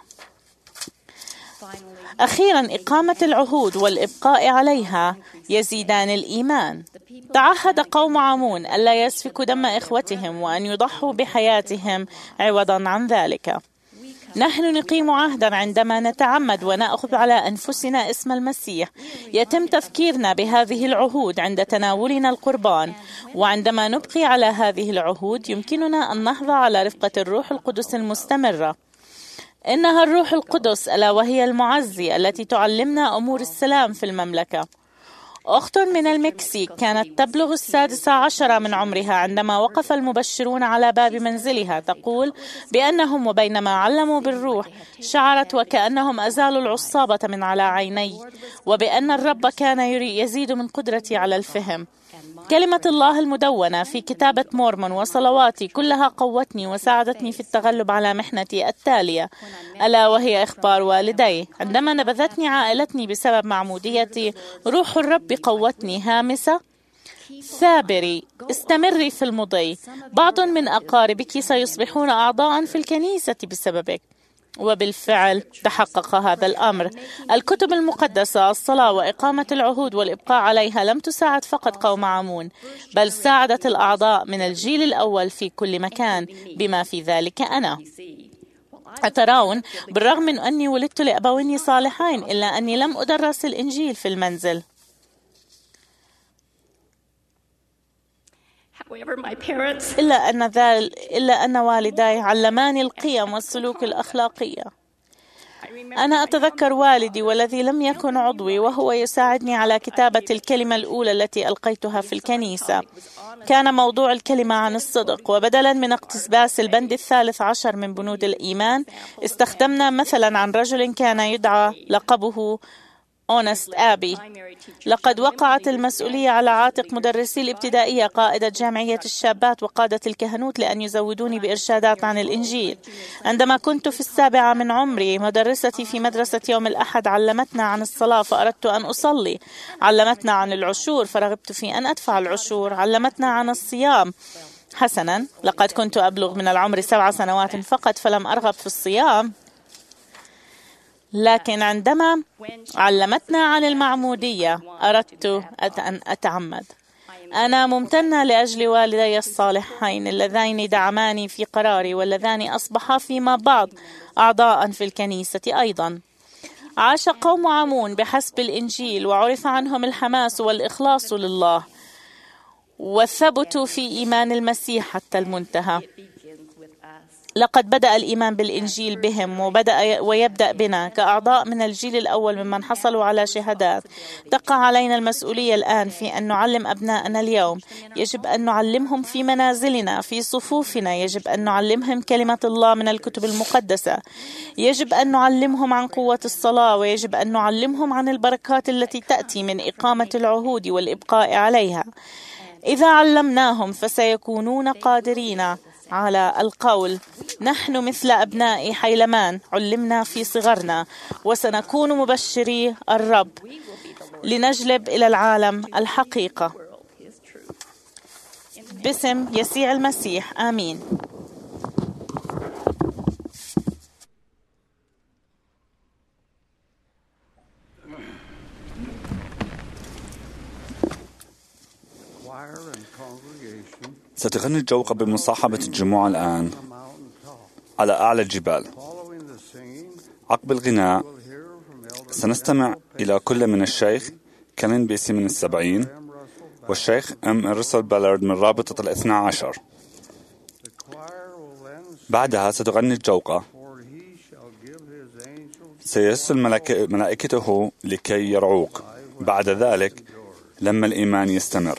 أخيرا إقامة العهود والإبقاء عليها يزيدان الإيمان. تعهد قوم عمون ألا يسفكوا دم إخوتهم وأن يضحوا بحياتهم عوضا عن ذلك. نحن نقيم عهدا عندما نتعمد ونأخذ على أنفسنا اسم المسيح. يتم تذكيرنا بهذه العهود عند تناولنا القربان، وعندما نبقي على هذه العهود يمكننا أن نحظى على رفقة الروح القدس المستمرة. إنها الروح القدس ألا وهي المعزي التي تعلمنا أمور السلام في المملكة. أخت من المكسيك كانت تبلغ السادسة عشرة من عمرها عندما وقف المبشرون على باب منزلها. تقول بأنهم وبينما علموا بالروح شعرت وكأنهم أزالوا العصابة من على عيني، وبأن الرب كان يزيد من قدرتي على الفهم. كلمة الله المدونة في كتابة مورمون وصلواتي كلها قوتني وساعدتني في التغلب على محنتي التالية، ألا وهي إخبار والدي. عندما نبذتني عائلتي بسبب معموديتي، روح الرب قوتني هامسة: ثابري، استمري في المضي. بعض من أقاربك سيصبحون أعضاء في الكنيسة بسببك. وبالفعل تحقق هذا الأمر. الكتب المقدسة، الصلاة وإقامة العهود والإبقاء عليها لم تساعد فقط قوم عمون، بل ساعدت الأعضاء من الجيل الأول في كل مكان، بما في ذلك أنا. أترون، بالرغم من أني ولدت لأبوين صالحين إلا أني لم أدرس الإنجيل في المنزل. إلا أن ذل إلا أن والداي علماني القيم والسلوك الأخلاقية. أنا أتذكر والدي والذي لم يكن عضوي وهو يساعدني على كتابة الكلمة الأولى التي ألقيتها في الكنيسة. كان موضوع الكلمة عن الصدق، وبدلا من اقتباس البند الثالث عشر من بنود الإيمان استخدمنا مثلا عن رجل كان يدعى لقبه أونست آبي. لقد وقعت المسؤولية على عاتق مدرسي الابتدائية، قائدة جامعية الشابات وقادة الكهنوت، لأن يزودوني بإرشادات عن الإنجيل. عندما كنت في السابعة من عمري، مدرستي في مدرسة يوم الأحد علمتنا عن الصلاة فأردت أن أصلي. علمتنا عن العشور فرغبت في أن أدفع العشور. علمتنا عن الصيام. حسنا، لقد كنت أبلغ من العمر سبع سنوات فقط فلم أرغب في الصيام. لكن عندما علمتنا عن المعمودية أردت أن أتعمد. أنا ممتنة لأجل والدي الصالحين اللذين دعماني في قراري، واللذان أصبحا فيما بعد أعضاء في الكنيسة أيضا. عاش قوم عمون بحسب الإنجيل، وعرف عنهم الحماس والإخلاص لله، وثبتوا في إيمان المسيح حتى المنتهى. لقد بدأ الإيمان بالإنجيل بهم وبدأ ويبدأ بنا كأعضاء من الجيل الأول ممن حصلوا على شهادات. تقع علينا المسؤولية الآن في أن نعلم أبنائنا اليوم. يجب أن نعلمهم في منازلنا، في صفوفنا. يجب أن نعلمهم كلمة الله من الكتب المقدسة. يجب أن نعلمهم عن قوة الصلاة، ويجب أن نعلمهم عن البركات التي تأتي من إقامة العهود والإبقاء عليها. إذا علمناهم فسيكونون قادرين على القول: نحن مثل أبناء حيلمان علمنا في صغرنا، وسنكون مبشري الرب لنجلب إلى العالم الحقيقة. باسم يسوع المسيح، آمين. ستغني الجوقة بمصاحبة الجموع الآن على أعلى الجبال. عقب الغناء سنستمع إلى كل من الشيخ كالين بيسي من السبعين والشيخ أم رسل بالارد من رابطة الاثنى عشر. بعدها ستغني الجوقة: سيرسل ملائكته لكي يرعوك. بعد ذلك لما الإيمان يستمر.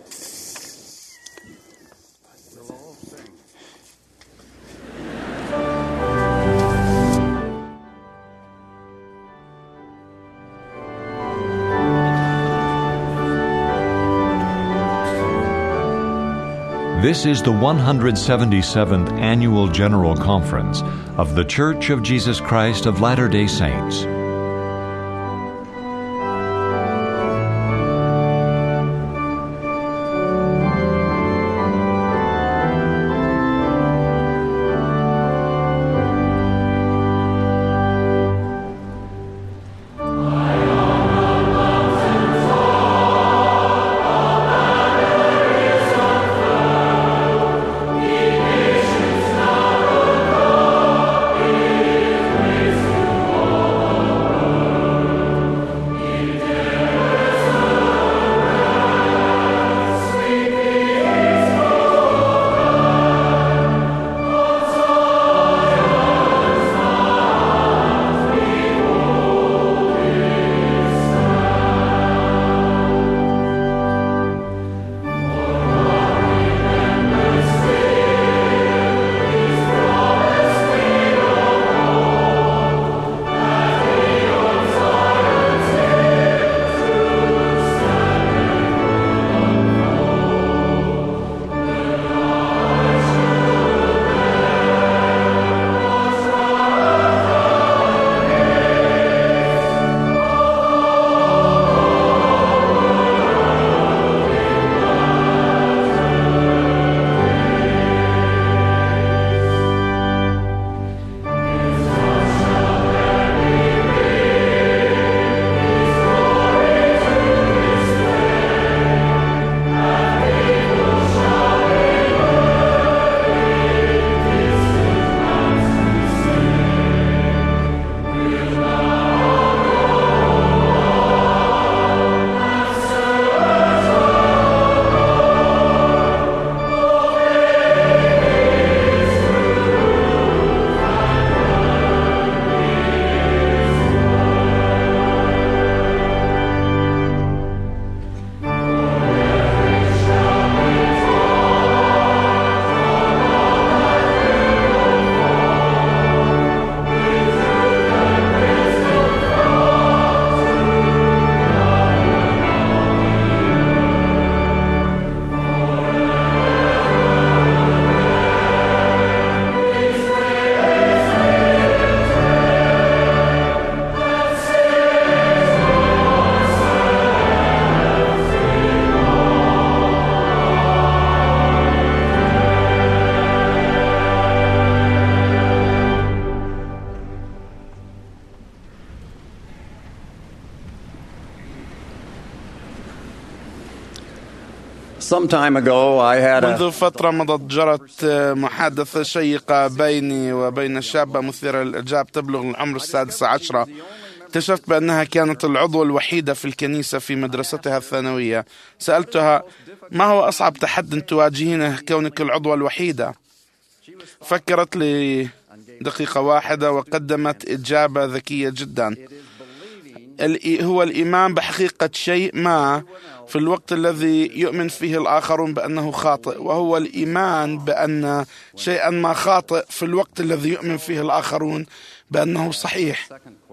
This is the one hundred seventy-seventh Annual General Conference of The Church of Jesus Christ of Latter-day Saints. Some time ago I had منذ a فترة مضت جرت محادثة شيقة بيني وبين شابة مثيرة للإعجاب تبلغ العمر السادسة عشرة. اكتشفت بأنها كانت العضوة الوحيدة في الكنيسة في مدرستها الثانوية. سألتها: ما هو أصعب تحدي تواجهينه كونك العضوة الوحيدة؟ فكرت لي دقيقة واحدة وقدمت إجابة ذكية جدا. هو الإيمان بحقيقة شيء ما في الوقت الذي يؤمن فيه الآخرون بأنه خاطئ، وهو الإيمان بأن شيئا ما خاطئ في الوقت الذي يؤمن فيه الآخرون بأنه صحيح.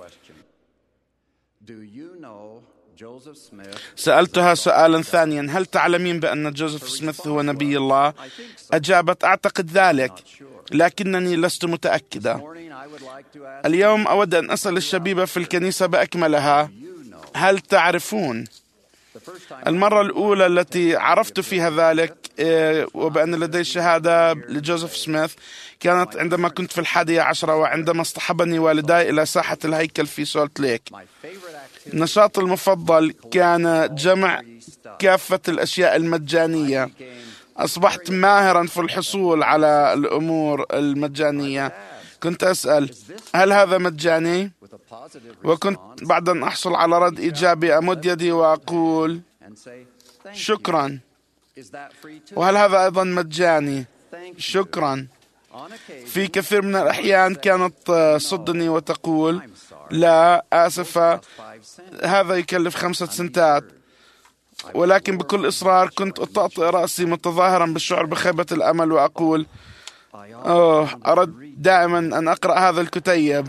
سألتها سؤالا ثانيا: هل تعلمين بأن جوزيف سميث هو نبي الله؟ أجابت: أعتقد ذلك، لكنني لست متأكدة. اليوم أود أن أسأل الشبيبة في الكنيسة بأكملها: هل تعرفون؟ المرة الأولى التي عرفت فيها ذلك وبأن لدي شهادة لجوزيف سميث كانت عندما كنت في الحادية عشرة، وعندما اصطحبني والداي إلى ساحة الهيكل في سولت ليك. النشاط المفضل كان جمع كافة الأشياء المجانية. أصبحت ماهرا في الحصول على الأمور المجانية. كنت أسأل: هل هذا مجاني؟ وكنت بعد أن أحصل على رد إيجابي أمد يدي وأقول: شكرا. وهل هذا أيضا مجاني؟ شكرا. في كثير من الأحيان كانت تصدني وتقول: لا، آسفة، هذا يكلف خمسة سنتات. ولكن بكل إصرار كنت أطأطئ رأسي متظاهرا بالشعور بخيبة الأمل وأقول: أوه، أرد دائما أن أقرأ هذا الكتيب،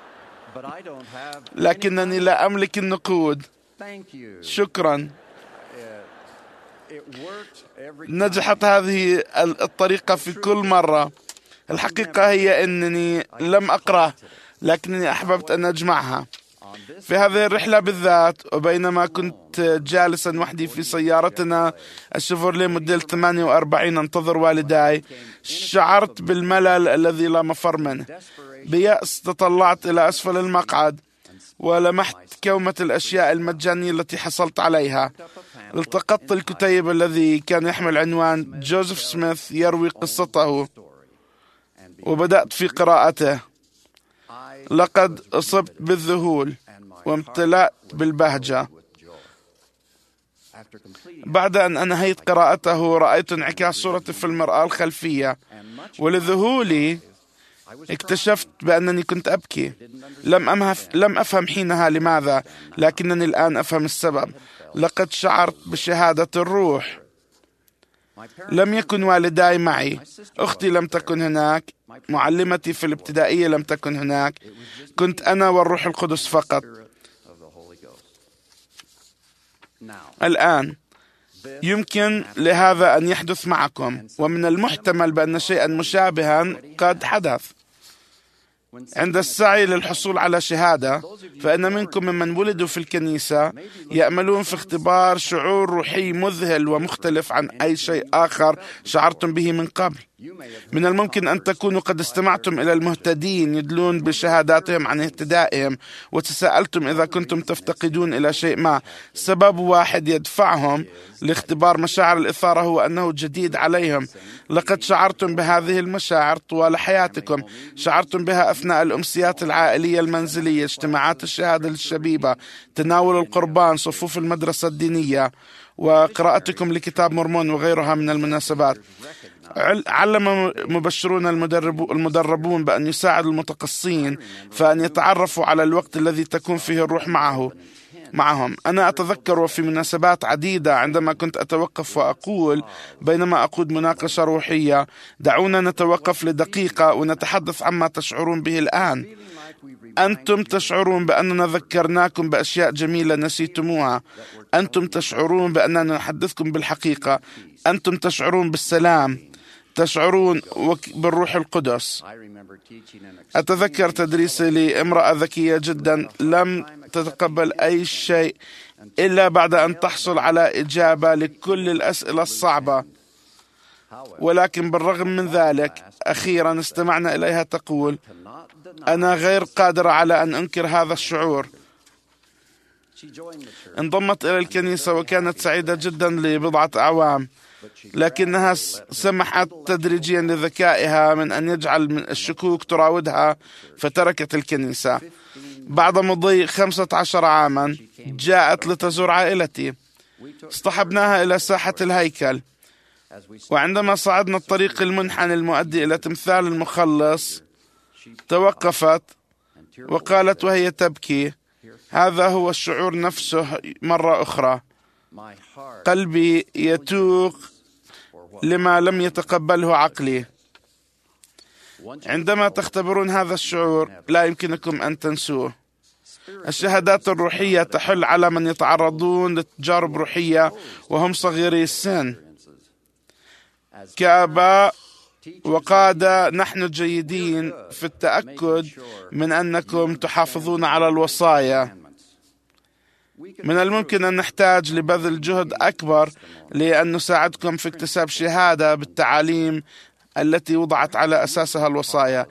لكنني لا أملك النقود. شكرا. نجحت هذه الطريقة في كل مرة. الحقيقة هي أنني لم أقرأ، لكنني أحببت أن أجمعها. في هذه الرحلة بالذات، وبينما كنت جالسا وحدي في سيارتنا الشيفروليه موديل ثمانية وأربعين انتظر والداي، شعرت بالملل الذي لا مفر منه. بيأس تطلعت إلى أسفل المقعد ولمحت كومة الأشياء المجانية التي حصلت عليها. التقطت الكتيب الذي كان يحمل عنوان جوزيف سميث يروي قصته، وبدأت في قراءته. لقد أصبت بالذهول وامتلأت بالبهجة. بعد أن أنهيت قراءته رأيت انعكاس صورتي في المرآة الخلفية، ولذهولي اكتشفت بأنني كنت أبكي. لم أمهف لم أفهم حينها لماذا، لكنني الآن أفهم السبب. لقد شعرت بشهادة الروح. لم يكن والداي معي، أختي لم تكن هناك، معلمتي في الابتدائية لم تكن هناك. كنت أنا والروح القدس فقط. الآن يمكن لهذا أن يحدث معكم، ومن المحتمل بأن شيئا مشابها قد حدث. عند السعي للحصول على شهادة، فإن منكم ممن ولدوا في الكنيسة يأملون في اختبار شعور روحي مذهل ومختلف عن أي شيء آخر شعرتم به من قبل. من الممكن أن تكونوا قد استمعتم إلى المهتدين يدلون بشهاداتهم عن اهتدائهم، وتساءلتم إذا كنتم تفتقدون إلى شيء ما. سبب واحد يدفعهم لاختبار مشاعر الإثارة هو أنه جديد عليهم. لقد شعرتم بهذه المشاعر طوال حياتكم. شعرتم بها أثناء الأمسيات العائلية المنزلية، اجتماعات الشهادة للشبيبة، تناول القربان، صفوف المدرسة الدينية، وقراءتكم لكتاب مرمون وغيرها من المناسبات. علم مبشرون المدربون بأن يساعد المتقصين فأن يتعرفوا على الوقت الذي تكون فيه الروح معه معهم. أنا أتذكر وفي مناسبات عديدة عندما كنت أتوقف وأقول بينما أقود مناقشة روحية: دعونا نتوقف لدقيقة ونتحدث عما تشعرون به الآن. أنتم تشعرون بأننا ذكرناكم بأشياء جميلة نسيتموها. أنتم تشعرون بأننا نحدثكم بالحقيقة. أنتم تشعرون بالسلام، تشعرون بالروح القدس. أتذكر تدريسي لامرأة ذكية جدا لم تتقبل أي شيء إلا بعد أن تحصل على إجابة لكل الأسئلة الصعبة، ولكن بالرغم من ذلك أخيرا استمعنا إليها تقول: أنا غير قادرة على أن أنكر هذا الشعور. انضمت إلى الكنيسة وكانت سعيدة جدا لبضعة أعوام، لكنها سمحت تدريجيا لذكائها من أن يجعل من الشكوك تراودها، فتركت الكنيسة. بعد مضي خمسة عشر عاما جاءت لتزور عائلتي. اصطحبناها إلى ساحة الهيكل. وعندما صعدنا الطريق المنحنى المؤدي إلى تمثال المخلص توقفت وقالت وهي تبكي: هذا هو الشعور نفسه مرة أخرى. قلبي يتوق لما لم يتقبله عقلي. عندما تختبرون هذا الشعور لا يمكنكم أن تنسوه. الشهادات الروحية تحل على من يتعرضون لتجارب روحية وهم صغيري السن. كآباء وقادة نحن جيدين في التأكد من أنكم تحافظون على الوصايا. من الممكن أن نحتاج لبذل جهد أكبر لأن نساعدكم في اكتساب شهادة بالتعاليم التي وضعت على أساسها الوصايا.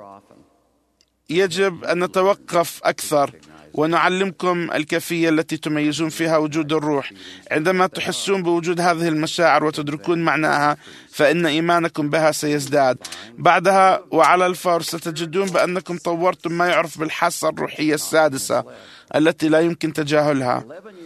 يجب أن نتوقف أكثر ونعلمكم الكيفية التي تميزون فيها وجود الروح. عندما تحسون بوجود هذه المشاعر وتدركون معناها فإن إيمانكم بها سيزداد. بعدها وعلى الفور ستجدون بأنكم طورتم ما يعرف بالحاسة الروحية السادسة التي لا يمكن تجاهلها.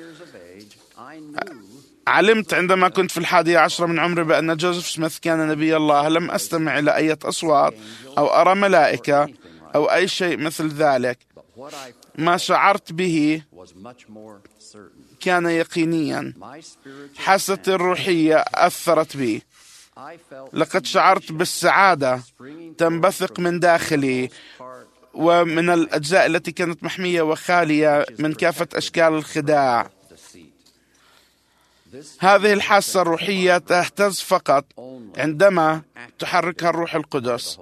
علمت عندما كنت في الحادية عشرة من عمري بأن جوزيف سميث كان نبي الله. لم أستمع إلى أي أصوات أو أرى ملائكة أو أي شيء مثل ذلك. ما شعرت به كان يقينيا. حاستي الروحية أثرت بي. لقد شعرت بالسعادة تنبثق من داخلي ومن الأجزاء التي كانت محمية وخالية من كافة أشكال الخداع. هذه الحاسة الروحية تهتز فقط عندما تحركها الروح القدس.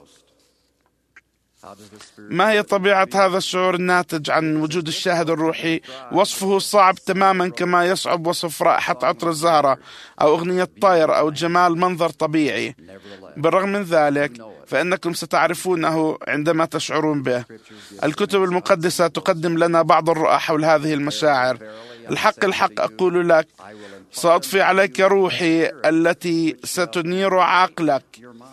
ما هي طبيعة هذا الشعور الناتج عن وجود الشاهد الروحي؟ وصفه صعب تماما كما يصعب وصف رائحة عطر الزهرة أو أغنية طير أو جمال منظر طبيعي. بالرغم من ذلك فإنكم ستعرفونه عندما تشعرون به. الكتب المقدسة تقدم لنا بعض الرؤى حول هذه المشاعر. الحق الحق أقول لك سأضفي عليك روحي التي ستنير عقلك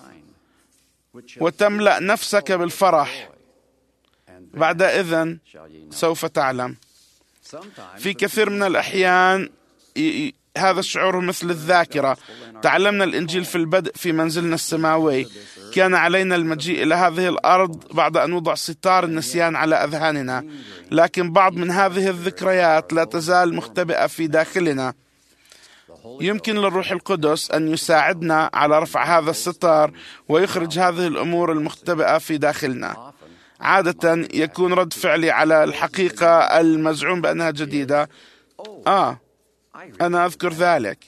وتملأ نفسك بالفرح. بعد إذن سوف تعلم. في كثير من الأحيان هذا الشعور مثل الذاكرة. تعلمنا الإنجيل في البدء في منزلنا السماوي. كان علينا المجيء إلى هذه الأرض بعد أن وضع ستار النسيان على أذهاننا، لكن بعض من هذه الذكريات لا تزال مختبئة في داخلنا. يمكن للروح القدس أن يساعدنا على رفع هذا الستار ويخرج هذه الأمور المختبئة في داخلنا. عادة يكون رد فعلي على الحقيقة المزعوم بأنها جديدة: آه أنا أذكر ذلك.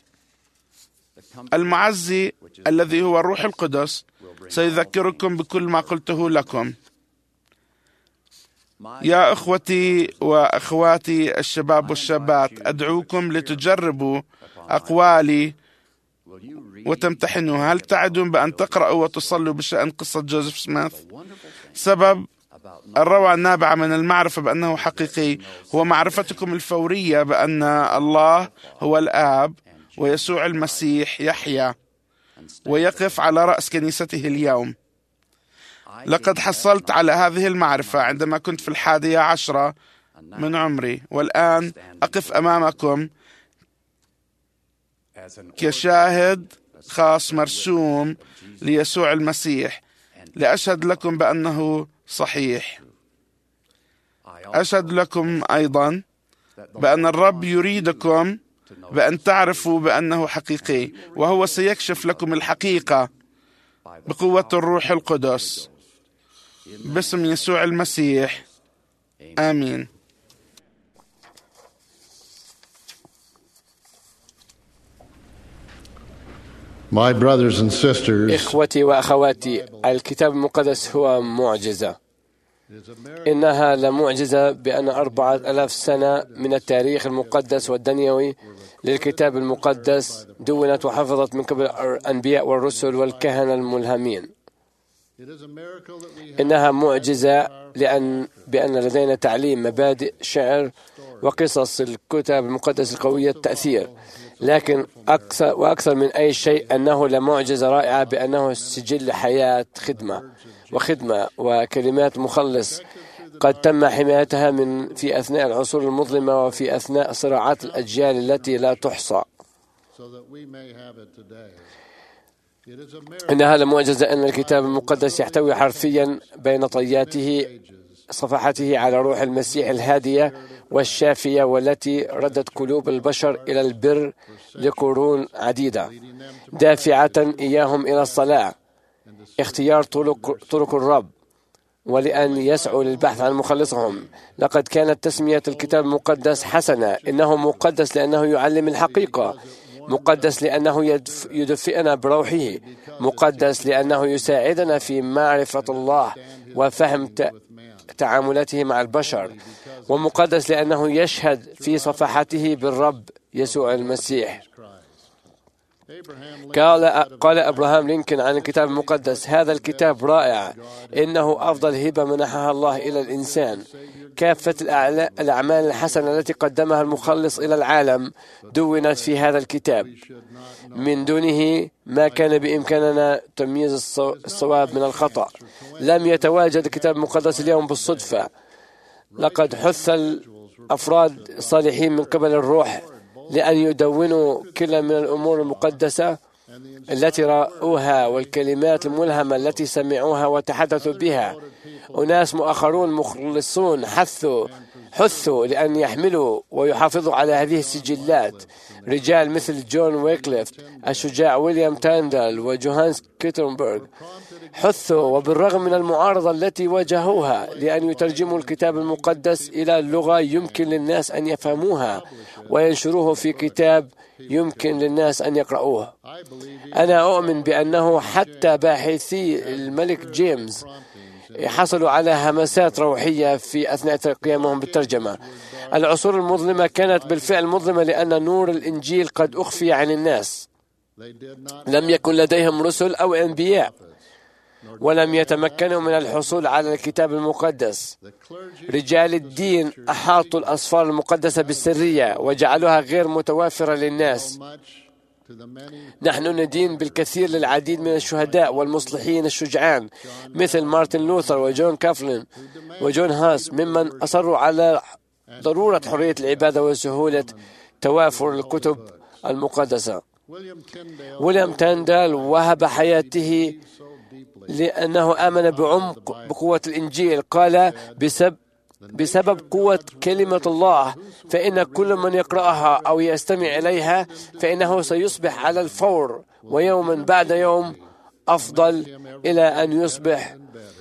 المعزي الذي هو الروح القدس سيذكركم بكل ما قلته لكم. يا أخوتي وأخواتي الشباب والشابات، أدعوكم لتجربوا أقوالي وتمتحنوها. هل تعدون بأن تقرأوا وتصلوا بشأن قصة جوزيف سميث؟ سبب الروعة النابعة من المعرفة بأنه حقيقي هو معرفتكم الفورية بأن الله هو الآب ويسوع المسيح يحيا ويقف على رأس كنيسته اليوم. لقد حصلت على هذه المعرفة عندما كنت في الحادية عشرة من عمري، والآن أقف أمامكم كشاهد خاص مرسوم ليسوع المسيح لأشهد لكم بأنه صحيح. أشهد لكم أيضا بأن الرب يريدكم بأن تعرفوا بأنه حقيقي، وهو سيكشف لكم الحقيقة بقوة الروح القدس باسم يسوع المسيح. آمين. My brothers and sisters, إخوتي وأخواتي، الكتاب المقدس هو معجزة. إنها لمعجزة بأن أربعة ألاف سنة من التاريخ المقدس والدنيوي للكتاب المقدس دونت وحفظت من قبل الأنبياء والرسل والكهنة الملهمين. إنها معجزة لأن بأن لدينا تعليم مبادئ شعر وقصص الكتاب المقدس القوية التأثير، لكن أكثر وأكثر من أي شيء أنه لمعجزة رائعة بأنه سجل حياة خدمة وخدمة وكلمات مخلص قد تم حمايتها من في أثناء العصور المظلمة وفي أثناء صراعات الأجيال التي لا تحصى. إن هذا معجزة أن الكتاب المقدس يحتوي حرفيا بين طياته صفحته على روح المسيح الهادية والشافية والتي ردت قلوب البشر إلى البر لقرون عديدة، دافعة إياهم إلى الصلاة، اختيار طرق, طرق الرب، ولأن يسعوا للبحث عن مخلصهم. لقد كانت تسمية الكتاب المقدس حسنة. إنه مقدس لأنه يعلم الحقيقة، مقدس لأنه يدفئنا بروحه، مقدس لأنه يساعدنا في معرفة الله وفهم تعاملاته مع البشر، ومقدس لأنه يشهد في صفحته بالرب يسوع المسيح. قال قال أبراهام لينكولن عن الكتاب المقدس: هذا الكتاب رائع، إنه أفضل هبة منحها الله إلى الإنسان. كافة الأعمال الحسنة التي قدمها المخلص إلى العالم دونت في هذا الكتاب. من دونه ما كان بإمكاننا تمييز الصواب من الخطأ. لم يتواجد الكتاب المقدس اليوم بالصدفة. لقد حث الأفراد الصالحين من قبل الروح لأن يدونوا كل من الأمور المقدسة التي رأوها والكلمات الملهمة التي سمعوها وتحدثوا بها. أناس مؤخرون مخلصون حثوا حثوا لأن يحملوا ويحافظوا على هذه السجلات. رجال مثل جون ويكليف، الشجاع ويليام تاندل، وجوهانس كيتنبرغ حثوا، وبالرغم من المعارضة التي واجهوها، لأن يترجموا الكتاب المقدس إلى لغة يمكن للناس أن يفهموها وينشروه في كتاب يمكن للناس أن يقرأوه. أنا أؤمن بأنه حتى باحثي الملك جيمس حصلوا على همسات روحية في أثناء قيامهم بالترجمة. العصور المظلمة كانت بالفعل مظلمة لأن نور الإنجيل قد أخفي عن الناس. لم يكن لديهم رسل أو أنبياء، ولم يتمكنوا من الحصول على الكتاب المقدس. رجال الدين أحاطوا الأسفار المقدسة بالسرية وجعلوها غير متوافرة للناس. نحن ندين بالكثير للعديد من الشهداء والمصلحين الشجعان مثل مارتن لوثر وجون كافلين وجون هاس، ممن أصروا على ضرورة حرية العبادة وسهولة توافر الكتب المقدسة. ويليام تاندال وهب حياته لأنه آمن بعمق بقوة الإنجيل. قال: بسبب بسبب قوة كلمة الله فإن كل من يقرأها أو يستمع إليها فإنه سيصبح على الفور ويوما بعد يوم أفضل إلى أن يصبح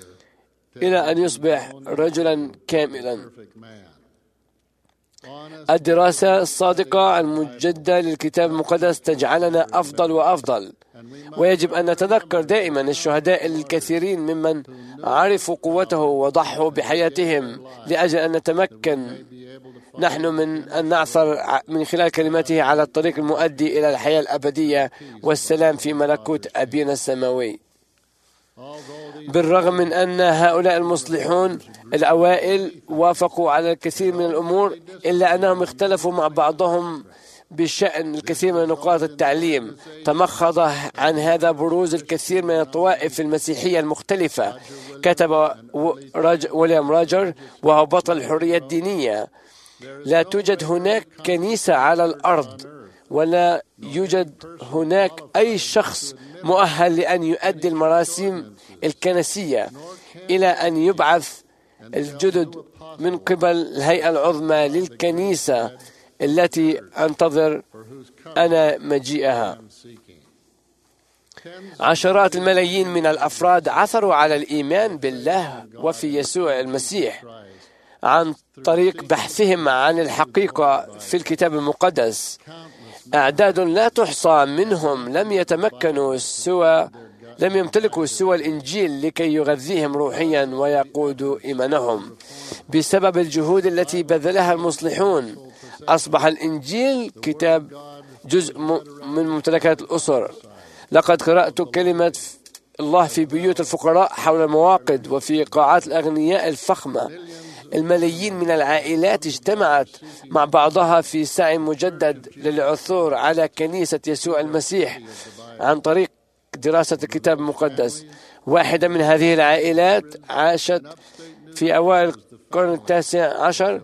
إلى أن يصبح رجلا كاملا. الدراسة الصادقة المجدة للكتاب المقدس تجعلنا أفضل وأفضل، ويجب أن نتذكر دائما الشهداء الكثيرين ممن عرفوا قوته وضحوا بحياتهم لأجل أن نتمكن نحن من أن نعثر من خلال كلمته على الطريق المؤدي إلى الحياة الأبدية والسلام في ملكوت أبينا السماوي. بالرغم من أن هؤلاء المصلحون الأوائل وافقوا على الكثير من الأمور، إلا أنهم اختلفوا مع بعضهم بشأن الكثير من نقاط التعليم. تمخض عن هذا بروز الكثير من الطوائف المسيحية المختلفة. كتب ويليام راجر وهو بطل الحرية الدينية: لا توجد هناك كنيسة على الأرض، ولا يوجد هناك أي شخص مؤهل لأن يؤدي المراسم الكنسية إلى أن يبعث الجدد من قبل الهيئة العظمى للكنيسة التي أنتظر أنا مجيئها. عشرات الملايين من الأفراد عثروا على الإيمان بالله وفي يسوع المسيح عن طريق بحثهم عن الحقيقة في الكتاب المقدس. أعداد لا تحصى منهم لم يتمكنوا سوى لم يمتلكوا سوى الإنجيل لكي يغذيهم روحيا ويقودوا إيمانهم. بسبب الجهود التي بذلها المصلحون أصبح الإنجيل كتاب جزء من ممتلكات الأسر. لقد قرأت كلمة الله في بيوت الفقراء حول المواقد وفي قاعات الأغنياء الفخمة. الملايين من العائلات اجتمعت مع بعضها في سعي مجدد للعثور على كنيسة يسوع المسيح عن طريق دراسة الكتاب المقدس. واحدة من هذه العائلات عاشت في أوائل القرن التاسع عشر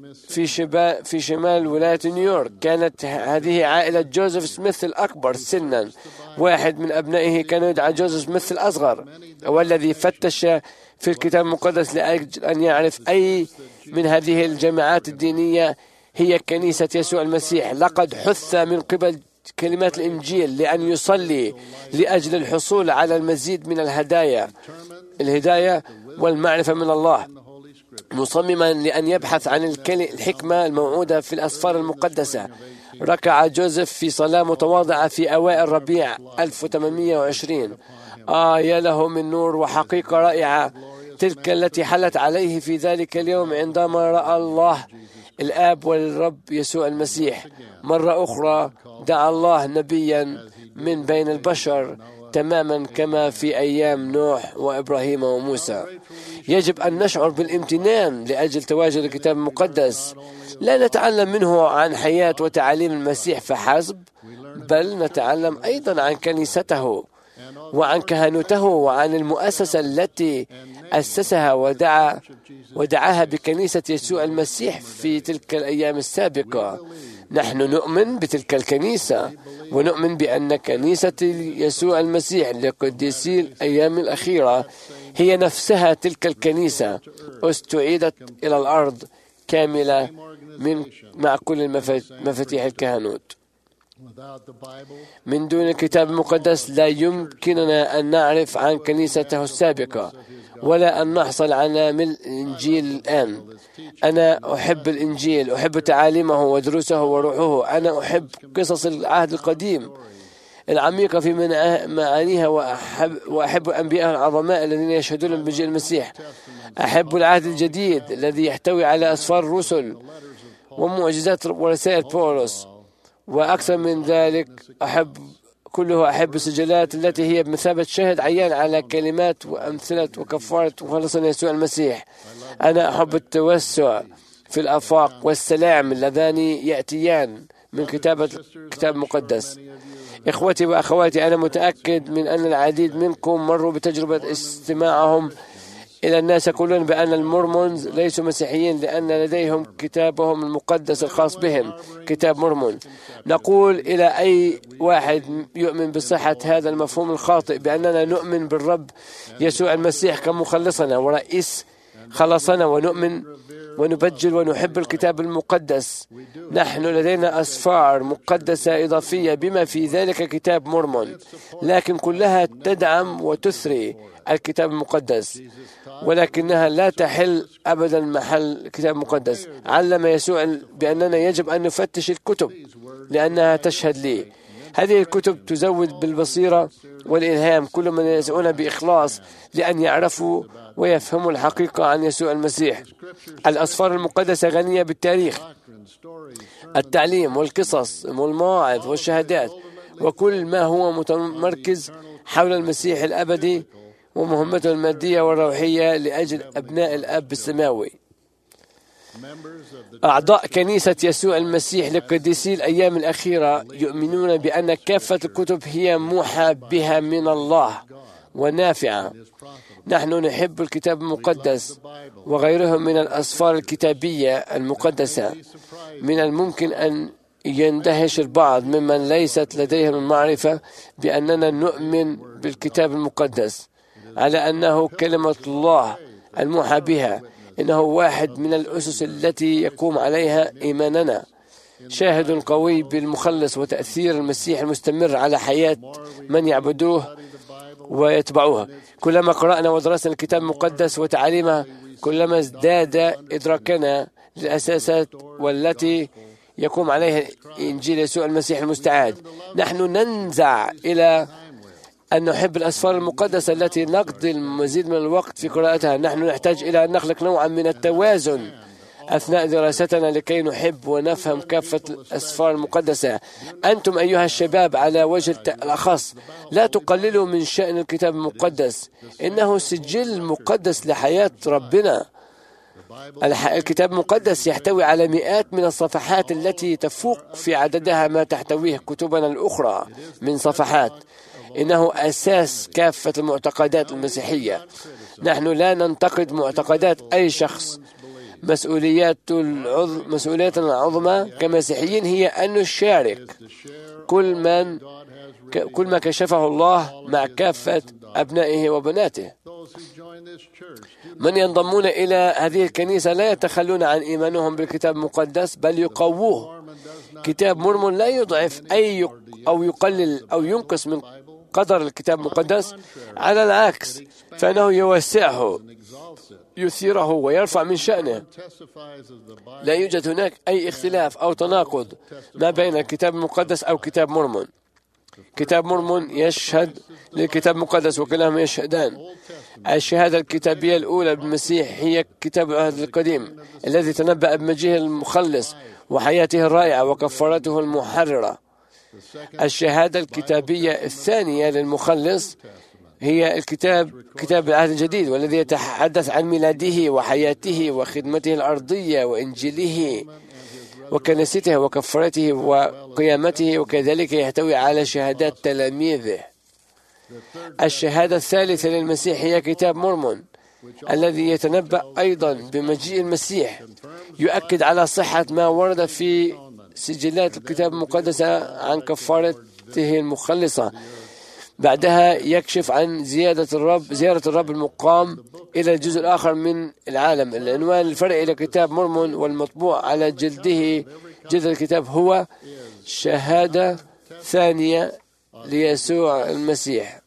في شمال في شمال ولاية نيويورك. كانت هذه عائلة جوزيف سميث الأكبر سنا. واحد من أبنائه كان يدعى جوزيف سميث الأصغر، والذي فتش في الكتاب المقدس لأجل أن يعرف أي من هذه الجماعات الدينية هي كنيسة يسوع المسيح. لقد حث من قبل كلمات الإنجيل لأن يصلي لأجل الحصول على المزيد من الهدايا الهداية والمعرفة من الله، مصمما لأن يبحث عن الحكمة الموعودة في الأسفار المقدسة. ركع جوزيف في صلاة متواضعة في أوائل ربيع ألف وثمانمائة وعشرين. آه يا له من نور وحقيقة رائعة تلك التي حلت عليه في ذلك اليوم عندما رأى الله الآب والرب يسوع المسيح. مرة أخرى دعا الله نبيا من بين البشر تماما كما في أيام نوح وإبراهيم وموسى. يجب أن نشعر بالامتنان لأجل تواجد الكتاب المقدس. لا نتعلم منه عن حياة وتعاليم المسيح فحسب، بل نتعلم أيضا عن كنيسته وعن كهنوته وعن المؤسسة التي أسسها ودعا ودعاها بكنيسة يسوع المسيح في تلك الأيام السابقة. نحن نؤمن بتلك الكنيسة ونؤمن بأن كنيسة يسوع المسيح لقديسي الأيام الأخيرة هي نفسها تلك الكنيسة استعيدت إلى الأرض كاملة من مع كل مفاتيح الكهنوت. من دون الكتاب المقدس لا يمكننا أن نعرف عن كنيسته السابقة ولا أن نحصل على ملء الإنجيل الآن. أنا أحب الإنجيل، أحب تعاليمه ودروسه وروحه. أنا أحب قصص العهد القديم العميقة في معانيها، وأحب, وأحب أنبياء العظماء الذين يشهدون بمجيء المسيح. أحب العهد الجديد الذي يحتوي على أسفار الرسل ومعجزات ورسائل بولس، وأكثر من ذلك أحب كله أحب السجلات التي هي بمثابة شاهد عيان على كلمات وأمثلة وكفارة وخلصنا يسوع المسيح. أنا أحب التوسع في الآفاق والسلام اللذان يأتيان من كتابة الكتاب المقدس. إخوتي وأخواتي، أنا متأكد من أن العديد منكم مروا بتجربة استماعهم إلى الناس يقولون بأن المورمونز ليسوا مسيحيين لأن لديهم كتابهم المقدس الخاص بهم، كتاب مورمون. نقول إلى أي واحد يؤمن بصحة هذا المفهوم الخاطئ بأننا نؤمن بالرب يسوع المسيح كمخلصنا ورئيس خلصنا، ونؤمن ونبجل ونحب الكتاب المقدس. نحن لدينا أسفار مقدسة إضافية بما في ذلك كتاب مورمون، لكن كلها تدعم وتثري الكتاب المقدس، ولكنها لا تحل أبدا محل الكتاب المقدس. علم يسوع بأننا يجب أن نفتش الكتب لأنها تشهد لي. هذه الكتب تزود بالبصيرة والإلهام كل من يسعون بإخلاص لأن يعرفوا ويفهموا الحقيقة عن يسوع المسيح. الأسفار المقدسة غنية بالتاريخ، التعليم والقصص والمواعظ والشهادات وكل ما هو متمركز حول المسيح الأبدي ومهمته المادية والروحية لأجل أبناء الأب السماوي. أعضاء كنيسة يسوع المسيح لقديسي الأيام الأخيرة يؤمنون بأن كافة الكتب هي موحى بها من الله ونافعة. نحن نحب الكتاب المقدس وغيره من الأسفار الكتابية المقدسة. من الممكن أن يندهش البعض ممن ليست لديهم المعرفة بأننا نؤمن بالكتاب المقدس على أنه كلمة الله الموحى بها. إنه واحد من الأسس التي يقوم عليها إيماننا، شاهد قوي بالمخلص وتأثير المسيح المستمر على حياة من يعبدوه ويتبعوها. كلما قرأنا ودرسنا الكتاب المقدس وتعاليمه كلما ازداد إدراكنا للأساسات والتي يقوم عليها إنجيل يسوع المسيح المستعاد. نحن ننزع إلى أن نحب الأسفار المقدسة التي نقضي المزيد من الوقت في قراءتها. نحن نحتاج إلى أن نخلق نوعا من التوازن أثناء دراستنا لكي نحب ونفهم كافة الأسفار المقدسة. أنتم أيها الشباب على وجه الأخص لا تقللوا من شأن الكتاب المقدس، إنه سجل مقدس لحياة ربنا. الكتاب المقدس يحتوي على مئات من الصفحات التي تفوق في عددها ما تحتويه كتبنا الأخرى من صفحات. إنه أساس كافة المعتقدات المسيحية. نحن لا ننتقد معتقدات أي شخص، مسؤوليات العظم مسؤوليتنا العظمى كمسيحيين هي أن نشارك كل من كل ما كشفه الله مع كافة أبنائه وبناته. من ينضمون إلى هذه الكنيسة لا يتخلون عن إيمانهم بالكتاب المقدس بل يقووه. كتاب مورمون لا يضعف أي أو يقلل أو ينقص من قدر الكتاب المقدس، على العكس فإنه يوسعه، يثيره ويرفع من شأنه. لا يوجد هناك أي اختلاف أو تناقض ما بين الكتاب المقدس أو كتاب مورمون. كتاب مورمون يشهد للكتاب المقدس وكلاهما يشهدان. الشهادة الكتابية الأولى بالمسيح هي كتاب العهد القديم الذي تنبأ بمجيء المخلص وحياته الرائعة وكفارته المحررة. الشهادة الكتابية الثانية للمخلص هي الكتاب كتاب العهد الجديد والذي يتحدث عن ميلاده وحياته وخدمته الأرضية وإنجيله وكنيسته وكفارته وقيامته، وكذلك يحتوي على شهادات تلاميذه. الشهادة الثالثة للمسيح هي كتاب مورمون الذي يتنبأ أيضا بمجيء المسيح، يؤكد على صحة ما ورد في سجلات الكتاب المقدسة عن كفارته المخلصة. بعدها يكشف عن زيادة الرب زيارة الرب المقام إلى الجزء الآخر من العالم. العنوان الفرعي إلى كتاب مورمون والمطبوع على جلده جلد الكتاب هو شهادة ثانية ليسوع المسيح.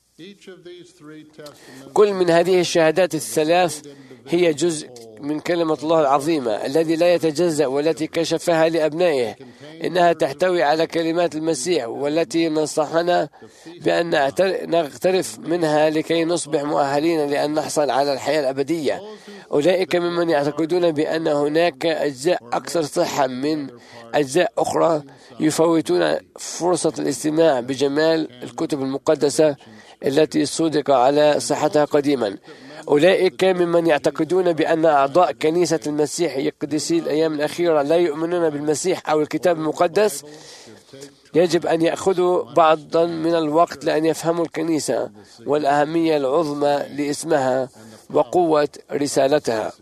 كل من هذه الشهادات الثلاث هي جزء من كلمة الله العظيمة الذي لا يتجزأ والتي كشفها لأبنائه. إنها تحتوي على كلمات المسيح والتي نصحنا بأن نغترف منها لكي نصبح مؤهلين لأن نحصل على الحياة الأبدية. أولئك ممن يعتقدون بأن هناك أجزاء أكثر صحة من أجزاء أخرى يفوتون فرصة الاستماع بجمال الكتب المقدسة التي صدق على صحتها قديما. أولئك ممن يعتقدون بأن أعضاء كنيسة المسيح القديسي الأيام الأخيرة لا يؤمنون بالمسيح أو الكتاب المقدس يجب أن يأخذوا بعضا من الوقت لأن يفهموا الكنيسة والأهمية العظمى لاسمها وقوة رسالتها.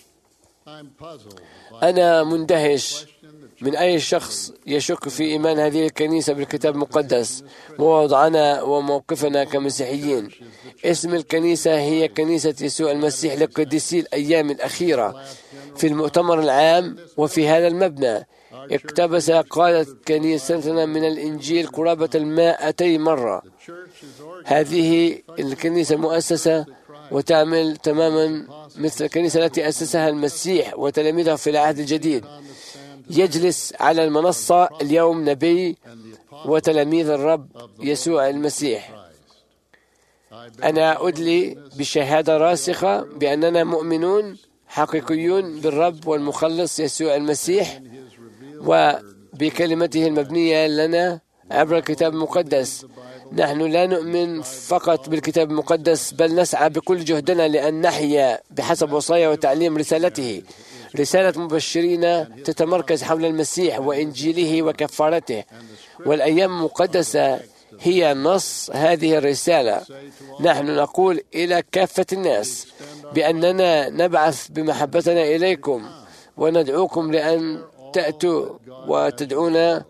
أنا مندهش من أي شخص يشك في إيمان هذه الكنيسة بالكتاب المقدس ووضعنا وموقفنا كمسيحيين. اسم الكنيسة هي كنيسة يسوع المسيح للقديسي الأيام الأخيرة. في المؤتمر العام وفي هذا المبنى اقتبس قادة كنيستنا من الإنجيل قرابة المائتي مرة. هذه الكنيسة مؤسسة وتعمل تماما مثل الكنيسة التي أسسها المسيح وتلاميذه في العهد الجديد. يجلس على المنصة اليوم نبي وتلاميذ الرب يسوع المسيح. أنا أدلي بشهادة راسخة بأننا مؤمنون حقيقيون بالرب والمخلص يسوع المسيح وبكلمته المبنية لنا عبر الكتاب المقدس. نحن لا نؤمن فقط بالكتاب المقدس بل نسعى بكل جهدنا لأن نحيا بحسب وصايا وتعليم رسالته. رسالة مبشرين تتمركز حول المسيح وإنجيله وكفارته، والأيام المقدسة هي نص هذه الرسالة. نحن نقول إلى كافة الناس بأننا نبعث بمحبتنا إليكم وندعوكم لأن تأتوا وتدعونا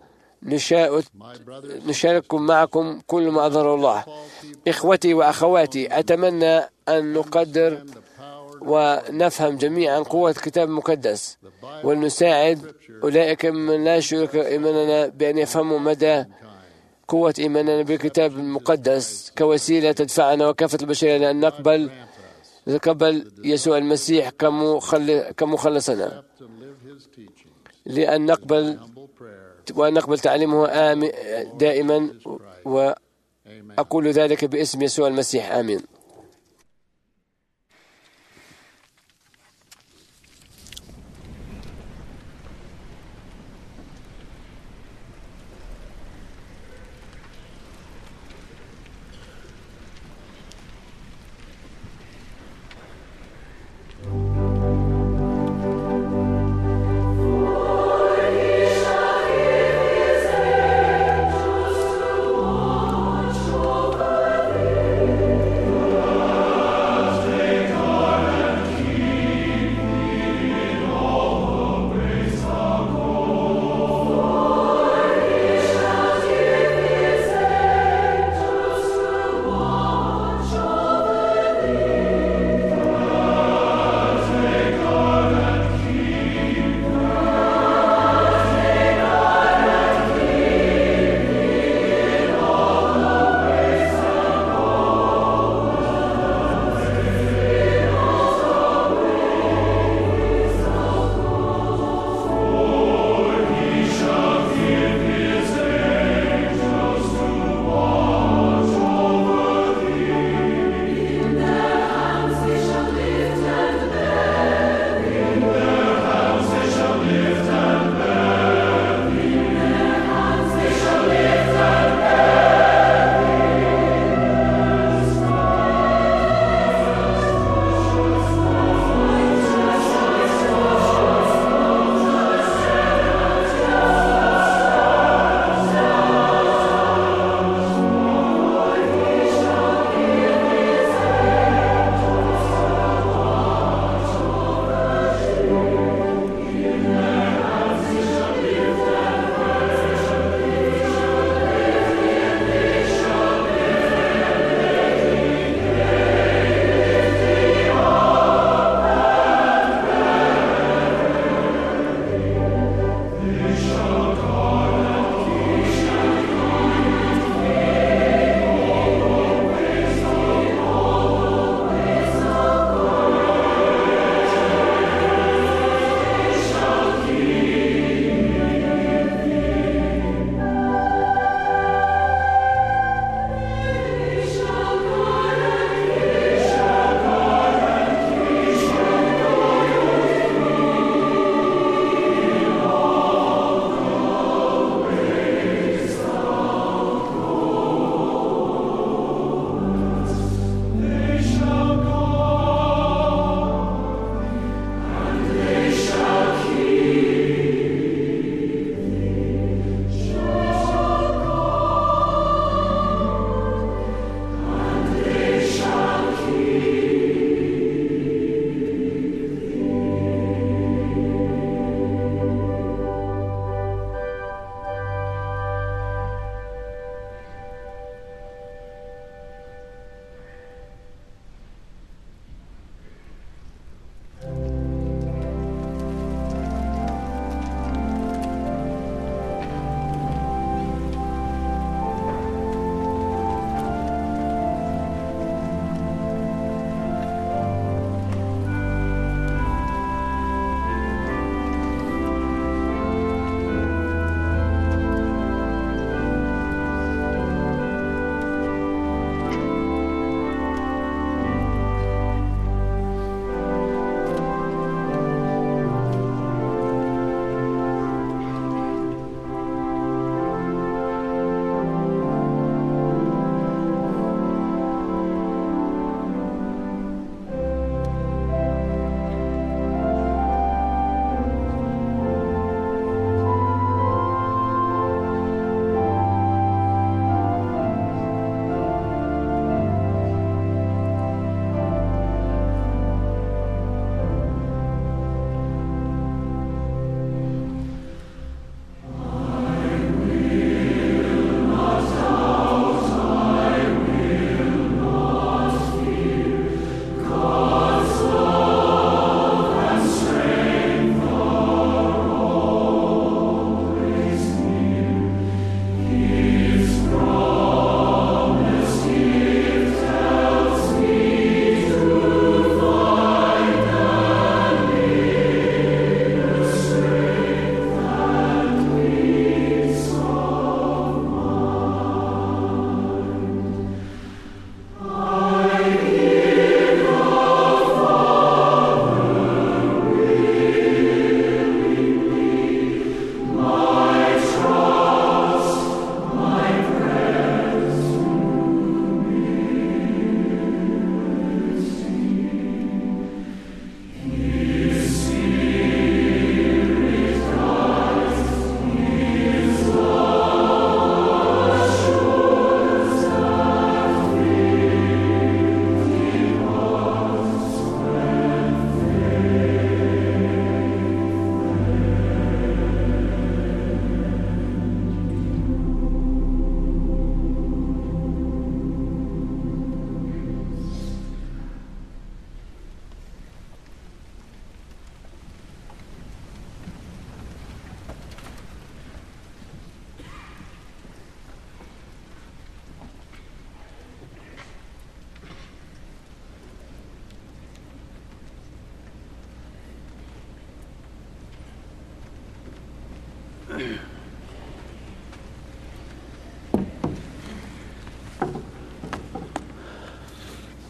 نشارككم معكم كل ما أظهر الله. إخوتي وأخواتي، أتمنى أن نقدر ونفهم جميعا قوة الكتاب المقدس ونساعد أولئك من لا يشرك إيماننا بأن يفهموا مدى قوة إيماننا بالكتاب المقدس كوسيلة تدفعنا وكافة البشرية لأن نقبل نقبل يسوع المسيح كمخلصنا، لأن نقبل وأن نقبل تعليمه دائما، وأقول ذلك باسم يسوع المسيح آمين.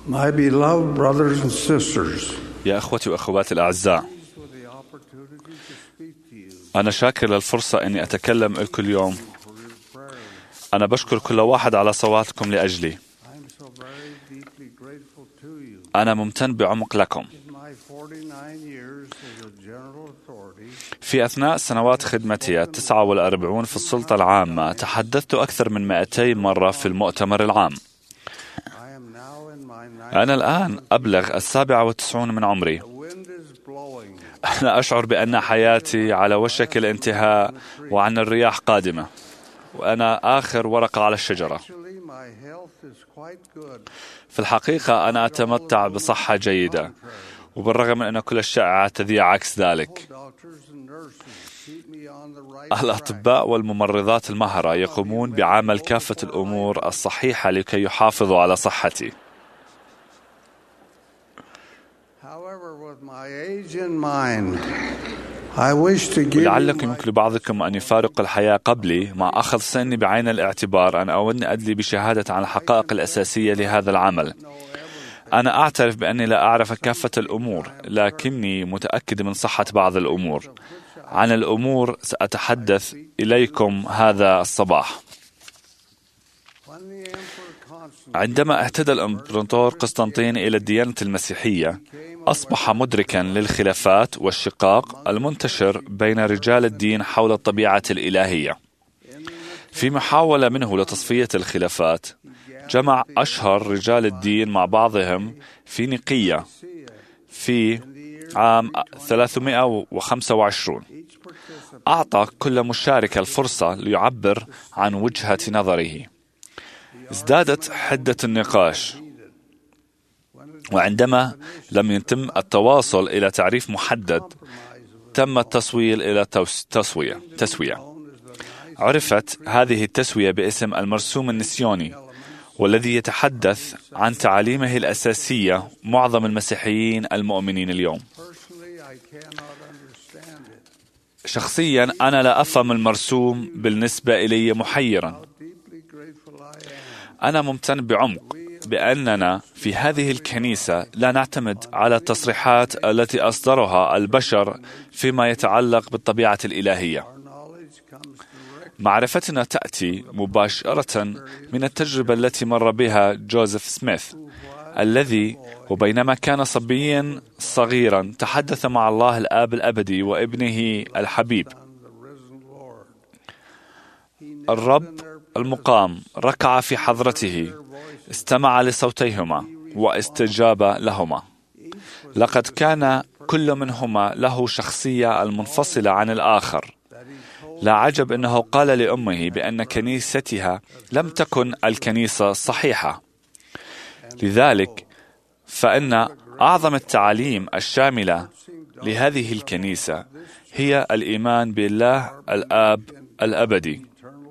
My beloved brothers and sisters, يا أخوتي وأخواتي الأعزاء، أنا شاكر للفرصة أني أتكلم لكم اليوم. أنا بشكر كل واحد على صواتكم لأجلي. أنا ممتن بعمق لكم. في أثناء سنوات خدمتي التسعة والأربعون في السلطة العامة تحدثت أكثر من مئتي مرة في المؤتمر العام. أنا الآن أبلغ السابعة والتسعون من عمري. أنا أشعر بأن حياتي على وشك الانتهاء وأن الرياح قادمة وأنا آخر ورقة على الشجرة. في الحقيقة أنا أتمتع بصحة جيدة، وبالرغم من أن كل الشائعات تذيع عكس ذلك. الأطباء والممرضات المهرة يقومون بعمل كافة الأمور الصحيحة لكي يحافظوا على صحتي. ولعلكم يمكن لبعضكم أن يفارق الحياة قبلي مع أخذ سني بعين الاعتبار. أن أودني أدلي بشهادة عن الحقائق الأساسية لهذا العمل. أنا أعترف بأني لا أعرف كافة الأمور، لكني متأكد من صحة بعض الأمور. عن الأمور سأتحدث إليكم هذا الصباح. عندما اهتدى الإمبراطور قسطنطين إلى الديانة المسيحية، أصبح مدركا للخلافات والشقاق المنتشر بين رجال الدين حول الطبيعة الإلهية. في محاولة منه لتصفية الخلافات، جمع أشهر رجال الدين مع بعضهم في نقية في عام ثلاثمائة وخمسة وعشرين. أعطى كل مشارك الفرصة ليعبر عن وجهة نظره. ازدادت حدة النقاش، وعندما لم يتم التواصل إلى تعريف محدد، تم التصويل إلى تسوية تسوية. عرفت هذه التسوية باسم المرسوم النسيوني، والذي يتحدث عن تعاليمه الأساسية معظم المسيحيين المؤمنين اليوم. شخصيا أنا لا أفهم المرسوم بالنسبة إلي محيرا. أنا ممتن بعمق بأننا في هذه الكنيسة لا نعتمد على التصريحات التي أصدرها البشر فيما يتعلق بالطبيعة الإلهية. معرفتنا تأتي مباشرة من التجربة التي مر بها جوزيف سميث، الذي وبينما كان صبيا صغيرا تحدث مع الله الآب الأبدي وابنه الحبيب. الرب المقام ركع في حضرته، استمع لصوتيهما واستجاب لهما. لقد كان كل منهما له شخصية المنفصلة عن الآخر. لا عجب أنه قال لأمه بأن كنيستها لم تكن الكنيسة الصحيحة. لذلك فإن أعظم التعاليم الشاملة لهذه الكنيسة هي الإيمان بالله الآب الأبدي.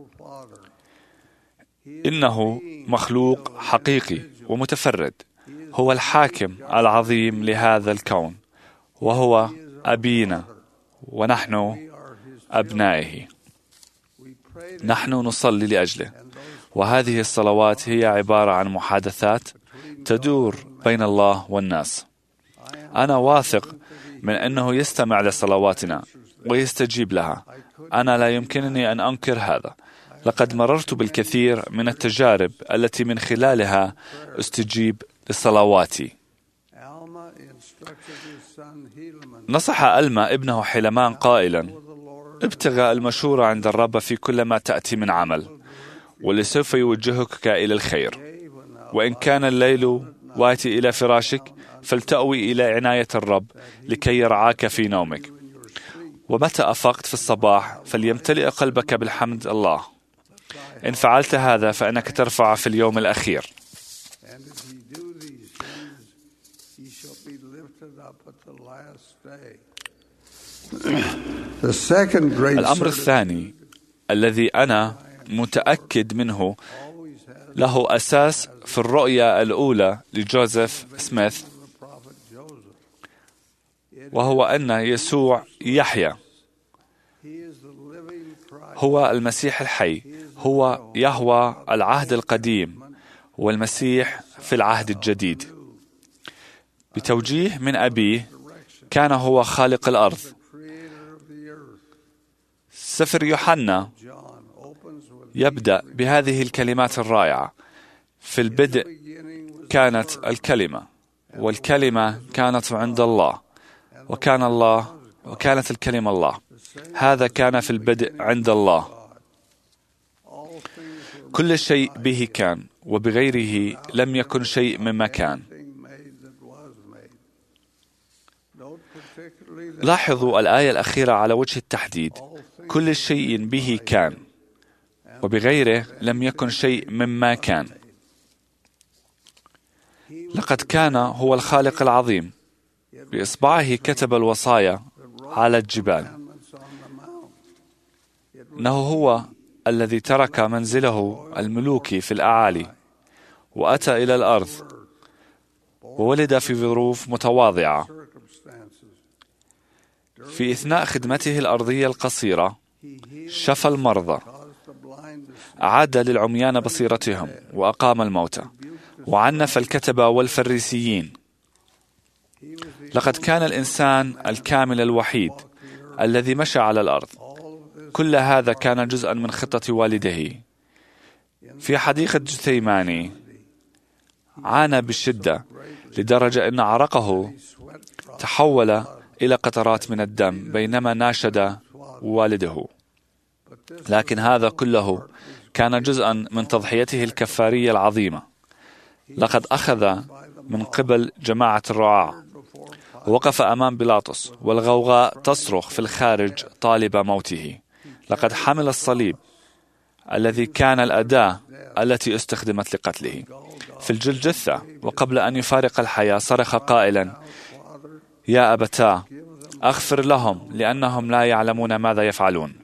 إنه مخلوق حقيقي ومتفرد، هو الحاكم العظيم لهذا الكون، وهو أبينا ونحن أبنائه. نحن نصلي لأجله، وهذه الصلوات هي عبارة عن محادثات تدور بين الله والناس. أنا واثق من أنه يستمع لصلواتنا ويستجيب لها. أنا لا يمكنني أن أنكر هذا. لقد مررت بالكثير من التجارب التي من خلالها استجيب لصلواتي. نصح ألما ابنه حلمان قائلا: ابتغى المشورة عند الرب في كل ما تأتي من عمل، ولسوف يوجهك إلى الخير. وإن كان الليل واتي إلى فراشك، فلتأوي إلى عناية الرب لكي يرعاك في نومك. ومتى أفقت في الصباح فليمتلئ قلبك بالحمد الله. إن فعلت هذا فإنك ترفع في اليوم الأخير. الأمر الثاني الذي أنا متأكد منه له أساس في الرؤية الأولى لجوزيف سميث، وهو أن يسوع يحيى، هو المسيح الحي، هو يهوه العهد القديم والمسيح في العهد الجديد. بتوجيه من أبيه كان هو خالق الأرض. سفر يوحنا يبدأ بهذه الكلمات الرائعة: في البدء كانت الكلمة، والكلمة كانت عند الله، وكان الله، وكانت الكلمة الله. هذا كان في البدء عند الله. كل شيء به كان، وبغيره لم يكن شيء مما كان. لاحظوا الآية الأخيرة على وجه التحديد: كل شيء به كان، وبغيره لم يكن شيء مما كان. لقد كان هو الخالق العظيم، بإصبعه كتب الوصايا على الجبال. إنه هو الذي ترك منزله الملوكي في الأعالي وأتى إلى الأرض، وولد في ظروف متواضعة. في أثناء خدمته الأرضية القصيرة شفى المرضى، أعاد للعميان بصيرتهم، وأقام الموتى، وعنف الكتبة والفريسيين. لقد كان الإنسان الكامل الوحيد الذي مشى على الأرض. كل هذا كان جزءا من خطة والده. في حديقة جثيماني عانى بالشدة لدرجة أن عرقه تحول إلى قطرات من الدم بينما ناشد والده. لكن هذا كله كان جزءا من تضحيته الكفارية العظيمة. لقد أخذ من قبل جماعة الرعاع، ووقف أمام بيلاطس، والغوغاء تصرخ في الخارج طالبة موته. لقد حمل الصليب الذي كان الأداة التي استخدمت لقتله. في الجلجثة وقبل أن يفارق الحياة صرخ قائلا: يا أبتاه أغفر لهم لأنهم لا يعلمون ماذا يفعلون.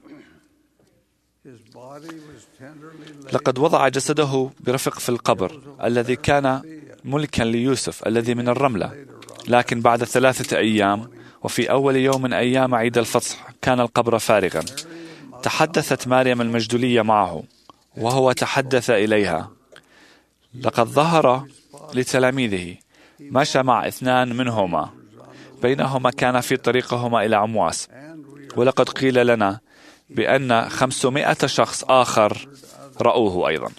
لقد وضع جسده برفق في القبر الذي كان ملكا ليوسف الذي من الرملة. لكن بعد ثلاثة أيام وفي أول يوم من أيام عيد الفصح كان القبر فارغا. تحدثت مريم المجدلية معه وهو تحدث إليها. لقد ظهر لتلاميذه، مشى مع اثنان منهما، بينهما كان في طريقهما إلى عمواس. ولقد قيل لنا بأن خمسمائة شخص آخر رأوه أيضا.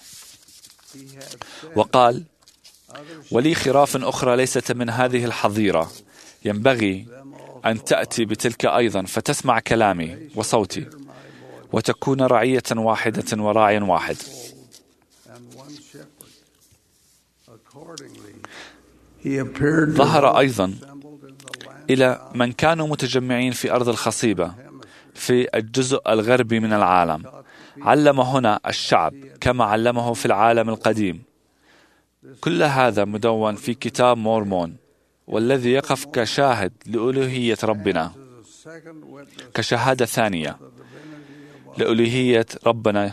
وقال: ولي خراف أخرى ليست من هذه الحظيرة، ينبغي أن تأتي بتلك أيضا فتسمع كلامي وصوتي، وتكون رعية واحدة وراعي واحد. ظهر أيضا إلى من كانوا متجمعين في أرض الخصيبة في الجزء الغربي من العالم. علم هنا الشعب كما علمه في العالم القديم. كل هذا مدون في كتاب مورمون، والذي يقف كشاهد لألوهية ربنا، كشهادة ثانية لألوهية ربنا.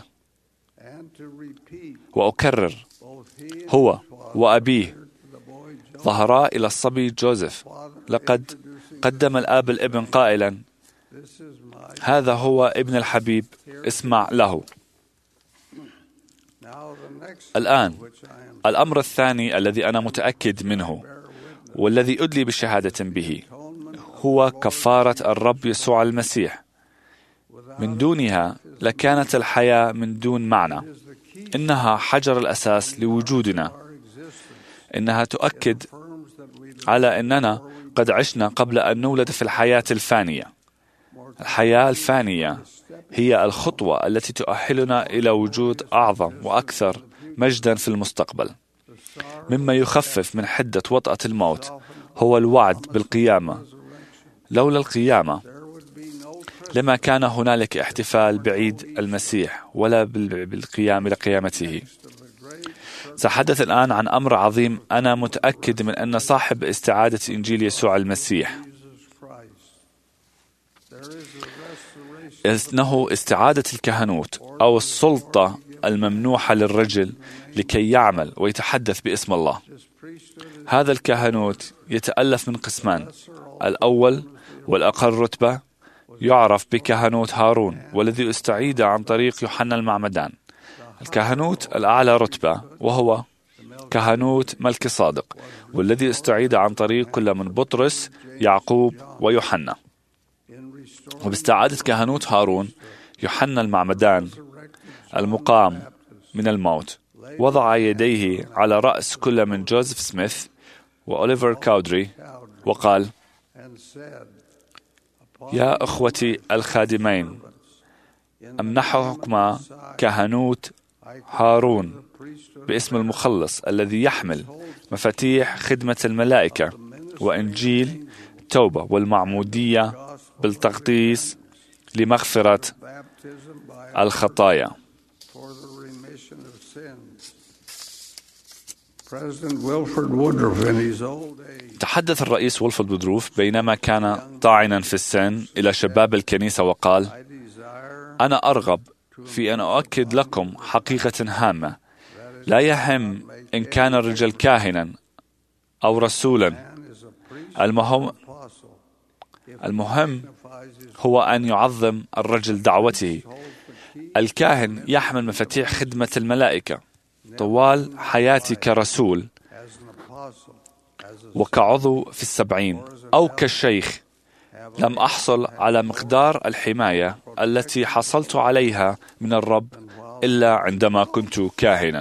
وأكرر، هو وأبيه ظهرا إلى الصبي جوزيف. لقد قدم الآب الابن قائلا: هذا هو ابن الحبيب، اسمع له. الآن الأمر الثاني الذي أنا متأكد منه والذي أدلي بشهادة به هو كفارة الرب يسوع المسيح. من دونها لكانت الحياة من دون معنى. إنها حجر الأساس لوجودنا. إنها تؤكد على أننا قد عشنا قبل أن نولد في الحياة الفانية. الحياة الفانية هي الخطوة التي تؤهلنا إلى وجود أعظم وأكثر مجدا في المستقبل. مما يخفف من حدة وطأة الموت هو الوعد بالقيامة. لولا القيامة لما كان هنالك احتفال بعيد المسيح ولا بالقيام لقيامته. سأتحدث الآن عن أمر عظيم أنا متأكد من أن صاحب استعادة إنجيل يسوع المسيح إنه استعادة الكهنوت أو السلطة الممنوحة للرجل لكي يعمل ويتحدث باسم الله. هذا الكهنوت يتألف من قسمان. الأول والأقل رتبة يعرف بكهنوت هارون، والذي استعيد عن طريق يوحنا المعمدان. الكهنوت الأعلى رتبة وهو كهنوت ملكي صادق، والذي استعيد عن طريق كل من بطرس، يعقوب ويوحنا. وباستعادة كهنوت هارون، يوحنا المعمدان المقام من الموت وضع يديه على رأس كل من جوزيف سميث وأوليفر كاودري وقال: يا أخوتي الخادمين، أمنحكما كهنوت هارون باسم المخلص الذي يحمل مفاتيح خدمة الملائكة وإنجيل التوبة والمعمودية بالتغطيس لمغفرة الخطايا. تحدث الرئيس ويلفرد وودروف بينما كان طاعنا في السن إلى شباب الكنيسة وقال: أنا أرغب في أن أؤكد لكم حقيقة هامة، لا يهم إن كان الرجل كاهنا أو رسولا، المهم المهم هو أن يعظم الرجل دعوته. الكاهن يحمل مفاتيح خدمة الملائكة. طوال حياتي كرسول وكعضو في السبعين أو كالشيخ لم أحصل على مقدار الحماية التي حصلت عليها من الرب إلا عندما كنت كاهنا.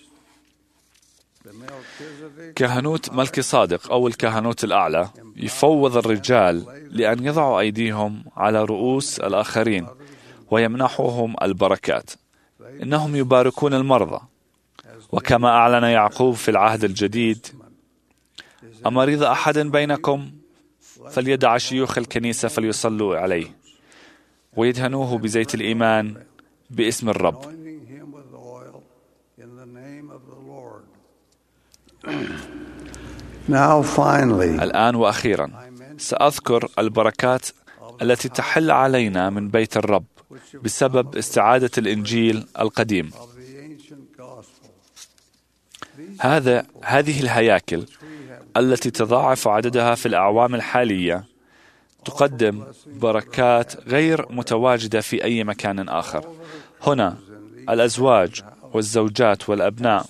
كهنوت ملكي صادق أو الكهنوت الأعلى يفوض الرجال لأن يضعوا أيديهم على رؤوس الآخرين ويمنحوهم البركات. إنهم يباركون المرضى، وكما أعلن يعقوب في العهد الجديد: أمريض أحد بينكم فليدع شيوخ الكنيسة فليصلوا عليه ويدهنوه بزيت الإيمان باسم الرب. الآن وأخيرا سأذكر البركات التي تحل علينا من بيت الرب بسبب استعادة الإنجيل القديم. هذا هذه الهياكل التي تضاعف عددها في الأعوام الحالية تقدم بركات غير متواجدة في أي مكان آخر. هنا الأزواج والزوجات والأبناء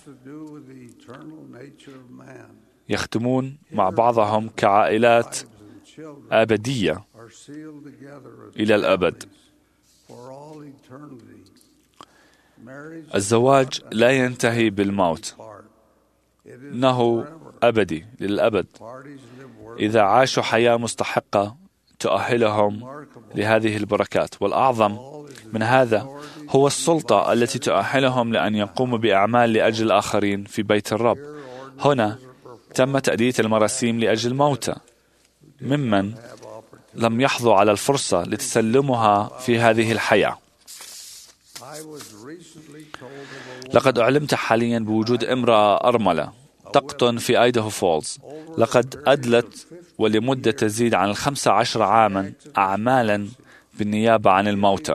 يخدمون مع بعضهم كعائلات أبدية إلى الأبد. الزواج لا ينتهي بالموت، إنه أبدي للأبد. إذا عاشوا حياة مستحقة تؤهلهم لهذه البركات، والأعظم من هذا هو السلطة التي تؤهلهم لأن يقوموا بأعمال لأجل الآخرين في بيت الرب. هنا تم تأدية المراسيم لأجل الموتى ممن لم يحظوا على الفرصة لتسلمها في هذه الحياة. لقد أعلمت حاليا بوجود امرأة أرملة تقطن في أيداهو فولز. لقد أدلت ولمدة تزيد عن الخمسة عشر عاما أعمالا بالنيابة عن الموتى.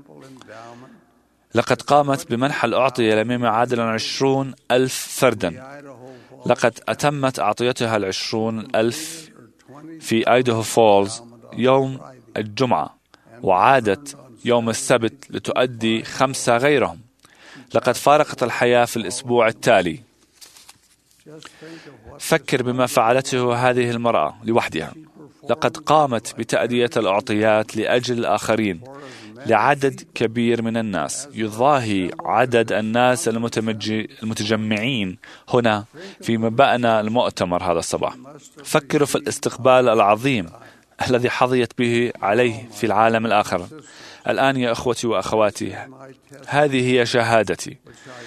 لقد قامت بمنح الأعطية لما يعادل عشرون ألف فردا. لقد أتمت أعطيتها العشرون ألف في أيداهو فولز يوم الجمعة، وعادت يوم السبت لتؤدي خمسة غيرهم. لقد فارقت الحياة في الأسبوع التالي. فكر بما فعلته هذه المرأة لوحدها. لقد قامت بتأدية الأعطيات لأجل الآخرين لعدد كبير من الناس، يضاهي عدد الناس المتجمعين هنا في مبنى المؤتمر هذا الصباح. فكروا في الاستقبال العظيم الذي حظيت به عليه في العالم الآخر. الآن يا أخوتي وأخواتي، هذه هي شهادتي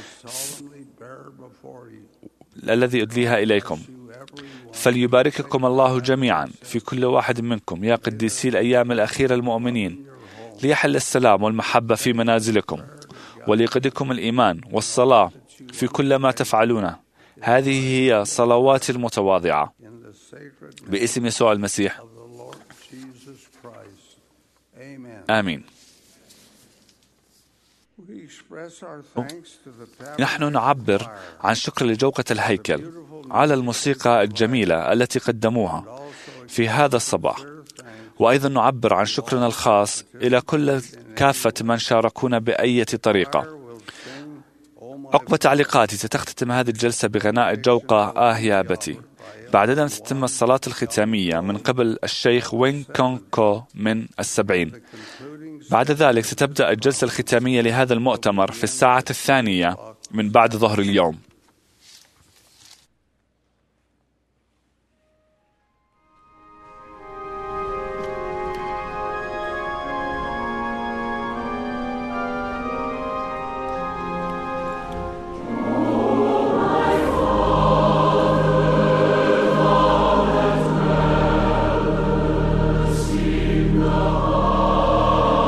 الذي أدليها إليكم. فليبارككم الله جميعا في كل واحد منكم يا قديسي الأيام الأخيرة المؤمنين، ليحل السلام والمحبة في منازلكم، وليقدكم الإيمان والصلاة في كل ما تفعلونه. هذه هي صلواتي المتواضعة باسم يسوع المسيح. آمين. نحن نعبر عن شكر لجوقة الهيكل على الموسيقى الجميلة التي قدموها في هذا الصباح، وأيضا نعبر عن شكرنا الخاص إلى كل كافة من شاركونا بأي طريقة. عقب تعليقاتي ستختتم هذه الجلسة بغناء الجوقة آه يا بتي. بعدها ستتم الصلاة الختامية من قبل الشيخ وين كونغ كو من السبعين. بعد ذلك ستبدأ الجلسة الختامية لهذا المؤتمر في الساعة الثانية من بعد ظهر اليوم.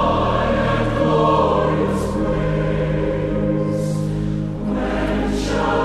Shall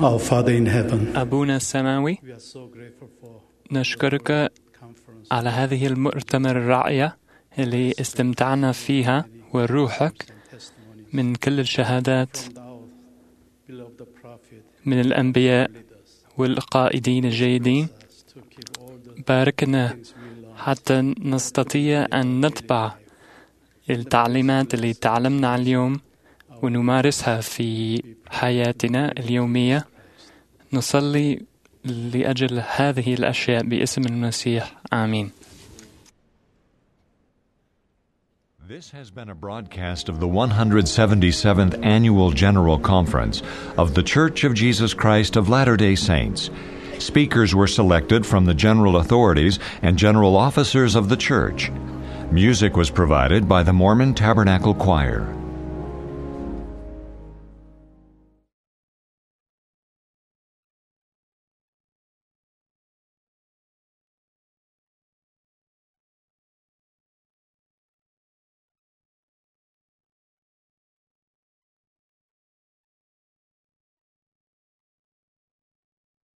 Our Father in heaven, أبونا السماوي، نشكرك على هذه المؤتمر الرائعة اللي استمتعنا فيها وروحك من كل الشهادات من الأنبياء والقائدين الجيدين. باركنا حتى نستطيع أن نتبع التعليمات اللي تعلمنا اليوم ونمارسها في حياتنا اليومية. نصلي لأجل هذه الأشياء باسم المسيح. آمين. This has been a broadcast of the one hundred seventy-seventh Annual General Conference of the Church of Jesus Christ of Latter-day Saints. Speakers were selected from the general authorities and general officers of the church. Music was provided by the Mormon Tabernacle Choir.